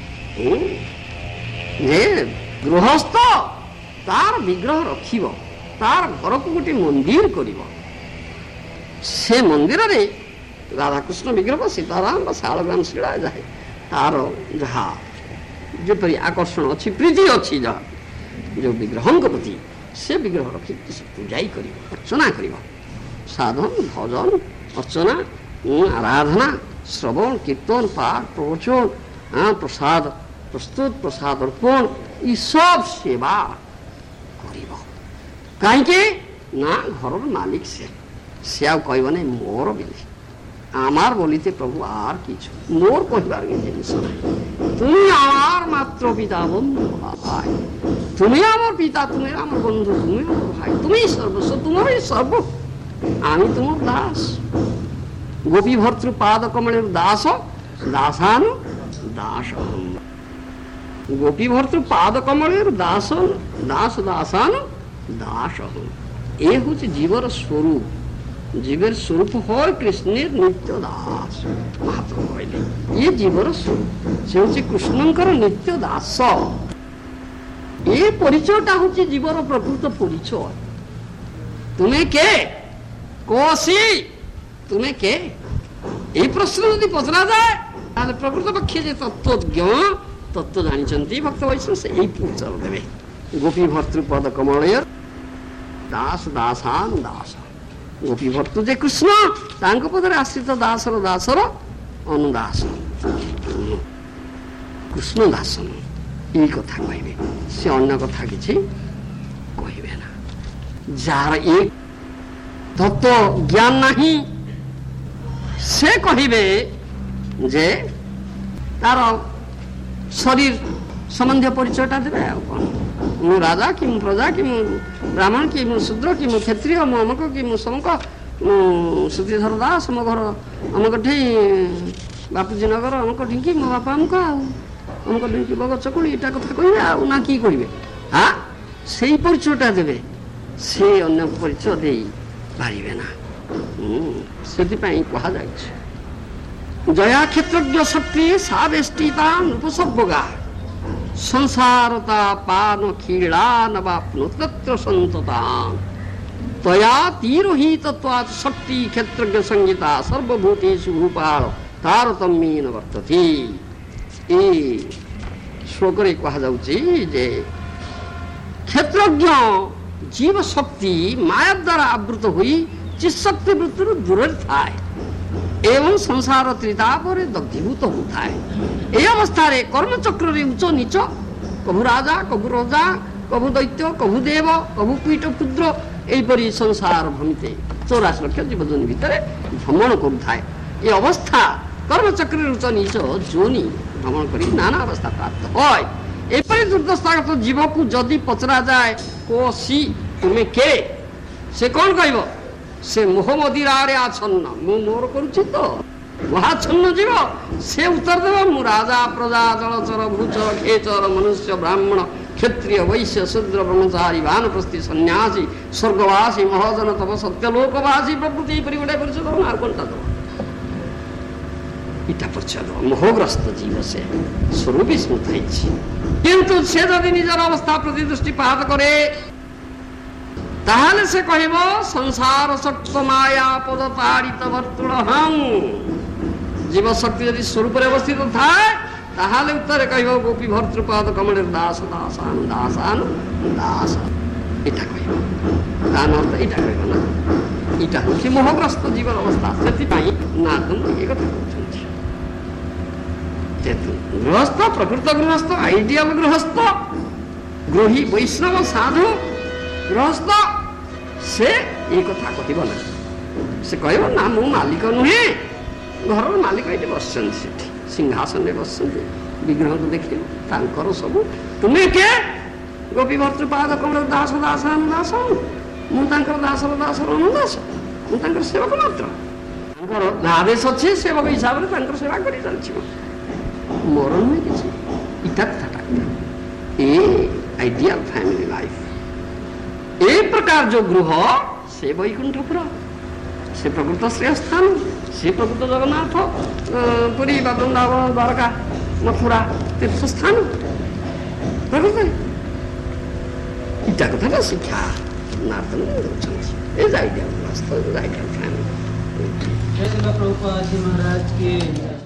ଯେ ଗୃହସ୍ଥ ତାର ବିଗ୍ରହ ରଖିବ, ତାର ଘରକୁ ଗୋଟେ ମନ୍ଦିର କରିବ, ସେ ମନ୍ଦିରରେ ରାଧାକୃଷ୍ଣ ବିଗ୍ରହ ସୀତାରାମ ବା ଶାଳଗ୍ରାମ ଶିଳା ଯାଏ ତାର ଯାହା ଯେପରି ଆକର୍ଷଣ ଅଛି, ପ୍ରୀତି ଅଛି, ଯାହା ଯେଉଁ ବିଗ୍ରହଙ୍କ ପ୍ରତି ସେ ବିଗ୍ରହ ରଖି ପୂଜାଇ କରିବ, ଅର୍ଚ୍ଚନା କରିବ। ସାଧନ ଭଜନ ଅର୍ଚ୍ଚନା ଆରାଧନା ଶ୍ରବଣ କୀର୍ତ୍ତନ ପାଠ প্রবচন প্রসাদ প্রস্তুত প্রসাদ অর্পণ এইসব সেবা করিব। কাହିଁକି না ঘরর মালিক সে সে ଆଉ କହିବ ନାହିଁ ମୋର ବୋଲି, আমার বলিতে প্রভু আর কিছু মোর কহিবার জিনিস নাই। তুমি আমার মাত্র পিতা বন্ধু ভাই, তুমি আমার পিতা, তুমি আমার বন্ধু, তুমি আমার ভাই, তুমি সর্বস্ব, তোমারই সর্ব, আমি তোমার দাস। গোপী ভর্তৃ পাদ কমলের দাস দাসানু দাস, গোপী ভর্তৃ পাদ কমলের দাস দাস দাসানু দাস। এ হচ্ছে জীবর স্বরূপ, জীবের স্বরূপ হয় কৃষ্ণের নিত্য দাস। মহাপ্রভু কহিলেন এ জীবর স্বরূপ, সে হচ্ছে কৃষ্ণঙ্কর নিত্য দাস। এ পরিচয়টা হচ্ছে জীবর প্রকৃত পরিচয়। তুমি কে কোসি, তুমি কে, এই প্রশ্ন যদি পচরা যায় তাহলে প্রকৃত পক্ষে যে তত্ত্বজ্ঞ তত্ত্ব জানিଛନ୍ତି ভক্ত বৈষ্ণব ସେ এই উত্তর দেবে। গোপী ভর্তৃ পদ কমলের দাস দাসান দাস, গোপী ভর্তৃ যে কৃষ্ণ ତାଙ୍କ ପଦରେ ଆଶ୍ରିତ ଦାସର ଦାସର ଅନୁଦାସ କୃଷ୍ଣ ଦାସନ, এই କଥା କହିବେ, ସେ ଅନ୍ୟ କଥା କିଛି କହିବେ না। ଯାହାର ଏ তত্ত্ব জ্ঞান ନାହିଁ সে কহিবে যে তার শরীর সম্বন্ধীয় পরিচয়টা দেবে। ଆଉ କ'ଣ ମୁଁ ରାଜା କି ମୁଁ ପ୍ରଜା କି ମୁଁ ବ୍ରାହ୍ମଣ କି ମୁଁ ଶୂଦ୍ର କି ମୁଁ କ୍ଷତ୍ରିୟ, ମୁଁ ଅମକ କି ମୁଁ ସମକ, ମୁଁ ଶ୍ରୁତିଧର ଦାସ, ମୋ ଘର ଅମକ ଠି ବାପୁଜୀ ନଗର ଅମକ ଢିଙ୍କି, ମୋ ବାପା ଅମକ, ଆଉ ଅମକ ଢିଙ୍କି ବଗ ଚକୁଳି, ଏଇଟା କଥା କହିବେ ଆଉ ନା କି କହିବେ? ହଁ ସେଇ ପରିଚୟଟା ଦେବେ, ସେ ଅନ୍ୟ ପରିଚୟ ଦେଇ ପାରିବେ ନା। ସେଥିପାଇଁ କୁହାଯାଇଛି ଜୟା କ୍ଷେତ୍ରଜ୍ଞ ଶକ୍ତି ସା ବେଷ୍ଟିତା ନୃପସର୍ବଗା ସଂସାରତା ପାନ କ୍ଷୀଳାନ ବା ପ୍ନୁତତ୍ର ସନ୍ତତା ତୟା ତିରୋହିତ ତ୍ୱାତ ଶକ୍ତି କ୍ଷେତ୍ରଜ୍ଞ ସଂଗୀତା ସର୍ବଭୂତେଷୁ ଭୂପାଳ ତାରତମ୍ୟେନ ବର୍ତ୍ତତି। ଏ ଶ୍ଲୋକରେ କୁହାଯାଉଛି ଯେ କ୍ଷେତ୍ରଜ୍ଞ ଜୀବ ଶକ୍ତି ମାୟା ଦ୍ୱାରା ଆବୃତ ହୋଇ ଚିଶକ୍ତି ବୃତ୍ତିରୁ ଦୂରରେ ଥାଏ ଏବଂ ସଂସାର ତ୍ରିତାପରେ ଦଗ୍ଧୀଭୂତ ହେଉଥାଏ। ଏହି ଅବସ୍ଥାରେ କର୍ମଚକ୍ରରେ ଉଚ୍ଚ ନିଚ, କଭୁ ରାଜା କଭୁ ରଜା, କଭୁ ଦୈତ୍ୟ କଭୁ ଦେବ, କଭୁ କୀଟ କ୍ଷୁଦ୍ର, ଏହିପରି ସଂସାର ଭୂମିତେ ଚଉରାଶୀ ଲକ୍ଷ ଜୀବଜନି ଭିତରେ ଭ୍ରମଣ କରୁଥାଏ। ଏ ଅବସ୍ଥା କର୍ମଚକ୍ରରେ ଉଚ୍ଚ ନିଚ ଯୋନି ଭ୍ରମଣ କରି ନାନା ଅବସ୍ଥା ପ୍ରାପ୍ତ হয়। ଏପରି ଦୁର୍ଦ୍ଦଶାଗତ ଜୀବକୁ ଯଦି ପଚରାଯାଏ କୋସି ତୁମେ କେ, ସେ କ'ଣ କହିବ? ସେ ମୋହ ମଦିରାରେ ଆଚ୍ଛନ୍ନ, ମୁଁ ମୋର କରୁଛି ତ ମହାଚ୍ଛନ୍ନ ଜୀବ। ସେ ଉତ୍ତର ଦେବ ମୁଁ ରାଜା ପ୍ରଜା ଜଳଚର ଭୂଚର ଖେଚର ମନୁଷ୍ୟ ବ୍ରାହ୍ମଣ କ୍ଷତ୍ରିୟ ବୈଶ୍ୟ ଶୂଦ୍ର ବ୍ରହ୍ମଚାରୀ ବାନପ୍ରସ୍ଥୀ ସନ୍ନ୍ୟାସୀ ସ୍ୱର୍ଗବାସୀ ମହଜନ ତପ ସତ୍ୟଲୋକବାସୀ ପ୍ରଭୃତି ଏହିପରି ଗୋଟେ ପରିଚୟ ଦେବ ନା ଆଉ କ'ଣଟା ଦେବ? ଏଇଟା ପରିଚୟ ଦେବ। ମୋହଗ୍ରସ୍ତ ଜୀବ ସେ ସ୍ୱରୂପ ସ୍ମୃତ ହେଇଛି, କିନ୍ତୁ ସେ ଯଦି ନିଜର ଅବସ୍ଥା ପ୍ରତି ଦୃଷ୍ଟିପାତ କରେ ତାହେଲେ ସେ କହିବ ସଂସାର ଶକ୍ତ ମାୟା ପଦ ତାଡ଼ିତ ବର୍ତ୍ତୁଳହଂ। ଜୀବ ଶକ୍ତି ଯଦି ସ୍ୱରୂପରେ ଅବସ୍ଥିତ ଥାଏ ତାହେଲେ ଉତ୍ତରେ କହିବ ଗୋପୀ ଭର୍ତ୍ତୃପାଦ କମଳେର ଦାସ ଦାସାନୁ ଦାସାନୁ ଦାସ, ଏଇଟା କହିବ। ତା ନର୍ଥ ଏଇଟା କହିବ ନା, ଏଇଟା ହେଉଛି ମୋହଗ୍ରସ୍ତ ଜୀବର ଅବସ୍ଥା। ସେଥିପାଇଁ ନାରଦ ଏ କଥା କହୁଛନ୍ତି। ଯେହେତୁ ଗୃହସ୍ଥ ପ୍ରକୃତ ଗୃହସ୍ଥ ଆଇଡିଆଲ ଗୃହସ୍ଥ ଗୃହୀ ବୈଷ୍ଣବ ସାଧୁ ଗୃହସ୍ଥ ସେ ଏ କଥା କହିବ ନା। ସେ କହିବ ନା ମୁଁ ମାଲିକ ନୁହେଁ, ଘରର ମାଲିକ ଏଠି ବସିଛନ୍ତି, ସେଠି ସିଂହାସନରେ ବସିଛନ୍ତି, ବିଗ୍ରହକୁ ଦେଖିବ ତାଙ୍କର ସବୁ। ତୁମେ କେ ଗୋପୀ ଭର୍ତ୍ତୃପାଦ କମଳ ଦାସ ଦାସାନୁ ଦାସ, ମୁଁ ତାଙ୍କର ଦାସର ଦାସର ଅନୁଦାସ, ମୁଁ ତାଙ୍କର ସେବକ ମାତ୍ର। ତାଙ୍କର ଆଦେଶ ଅଛି, ସେବକ ହିସାବରେ ତାଙ୍କର ସେବା କରି ଚାଲିଛି। ମୋର ନୁହେଁ କିଛି। ଇଟା କଥାଟା ଏ ଆଇଡିଆଲ ଫ୍ୟାମିଲି ଲାଇଫ, ଏ ପ୍ରକାର ଯୋଉ ଗୃହ ସେ ବୈକୁଣ୍ଠପୁର, ସେ ପ୍ରକୃତ ଶ୍ରେୟସ୍ଥାନ, ସେ ପ୍ରକୃତ ଜଗନ୍ନାଥ ପୁରୀ ବା ବୃନ୍ଦାବନ ଦ୍ୱାରକା ମଥୁରା ତୀର୍ଥସ୍ଥାନ ପ୍ରକୃତ। ଇଟା କଥାଟା ଶିକ୍ଷା ନାରଦନ ଦେଉଛନ୍ତି। ଏ ଆଇଡିଆଲ ବାସ୍ତବ ଆଇଡିଆଲ ଫ୍ୟାମିଲି। जय प्रभुपाद जी महाराज की।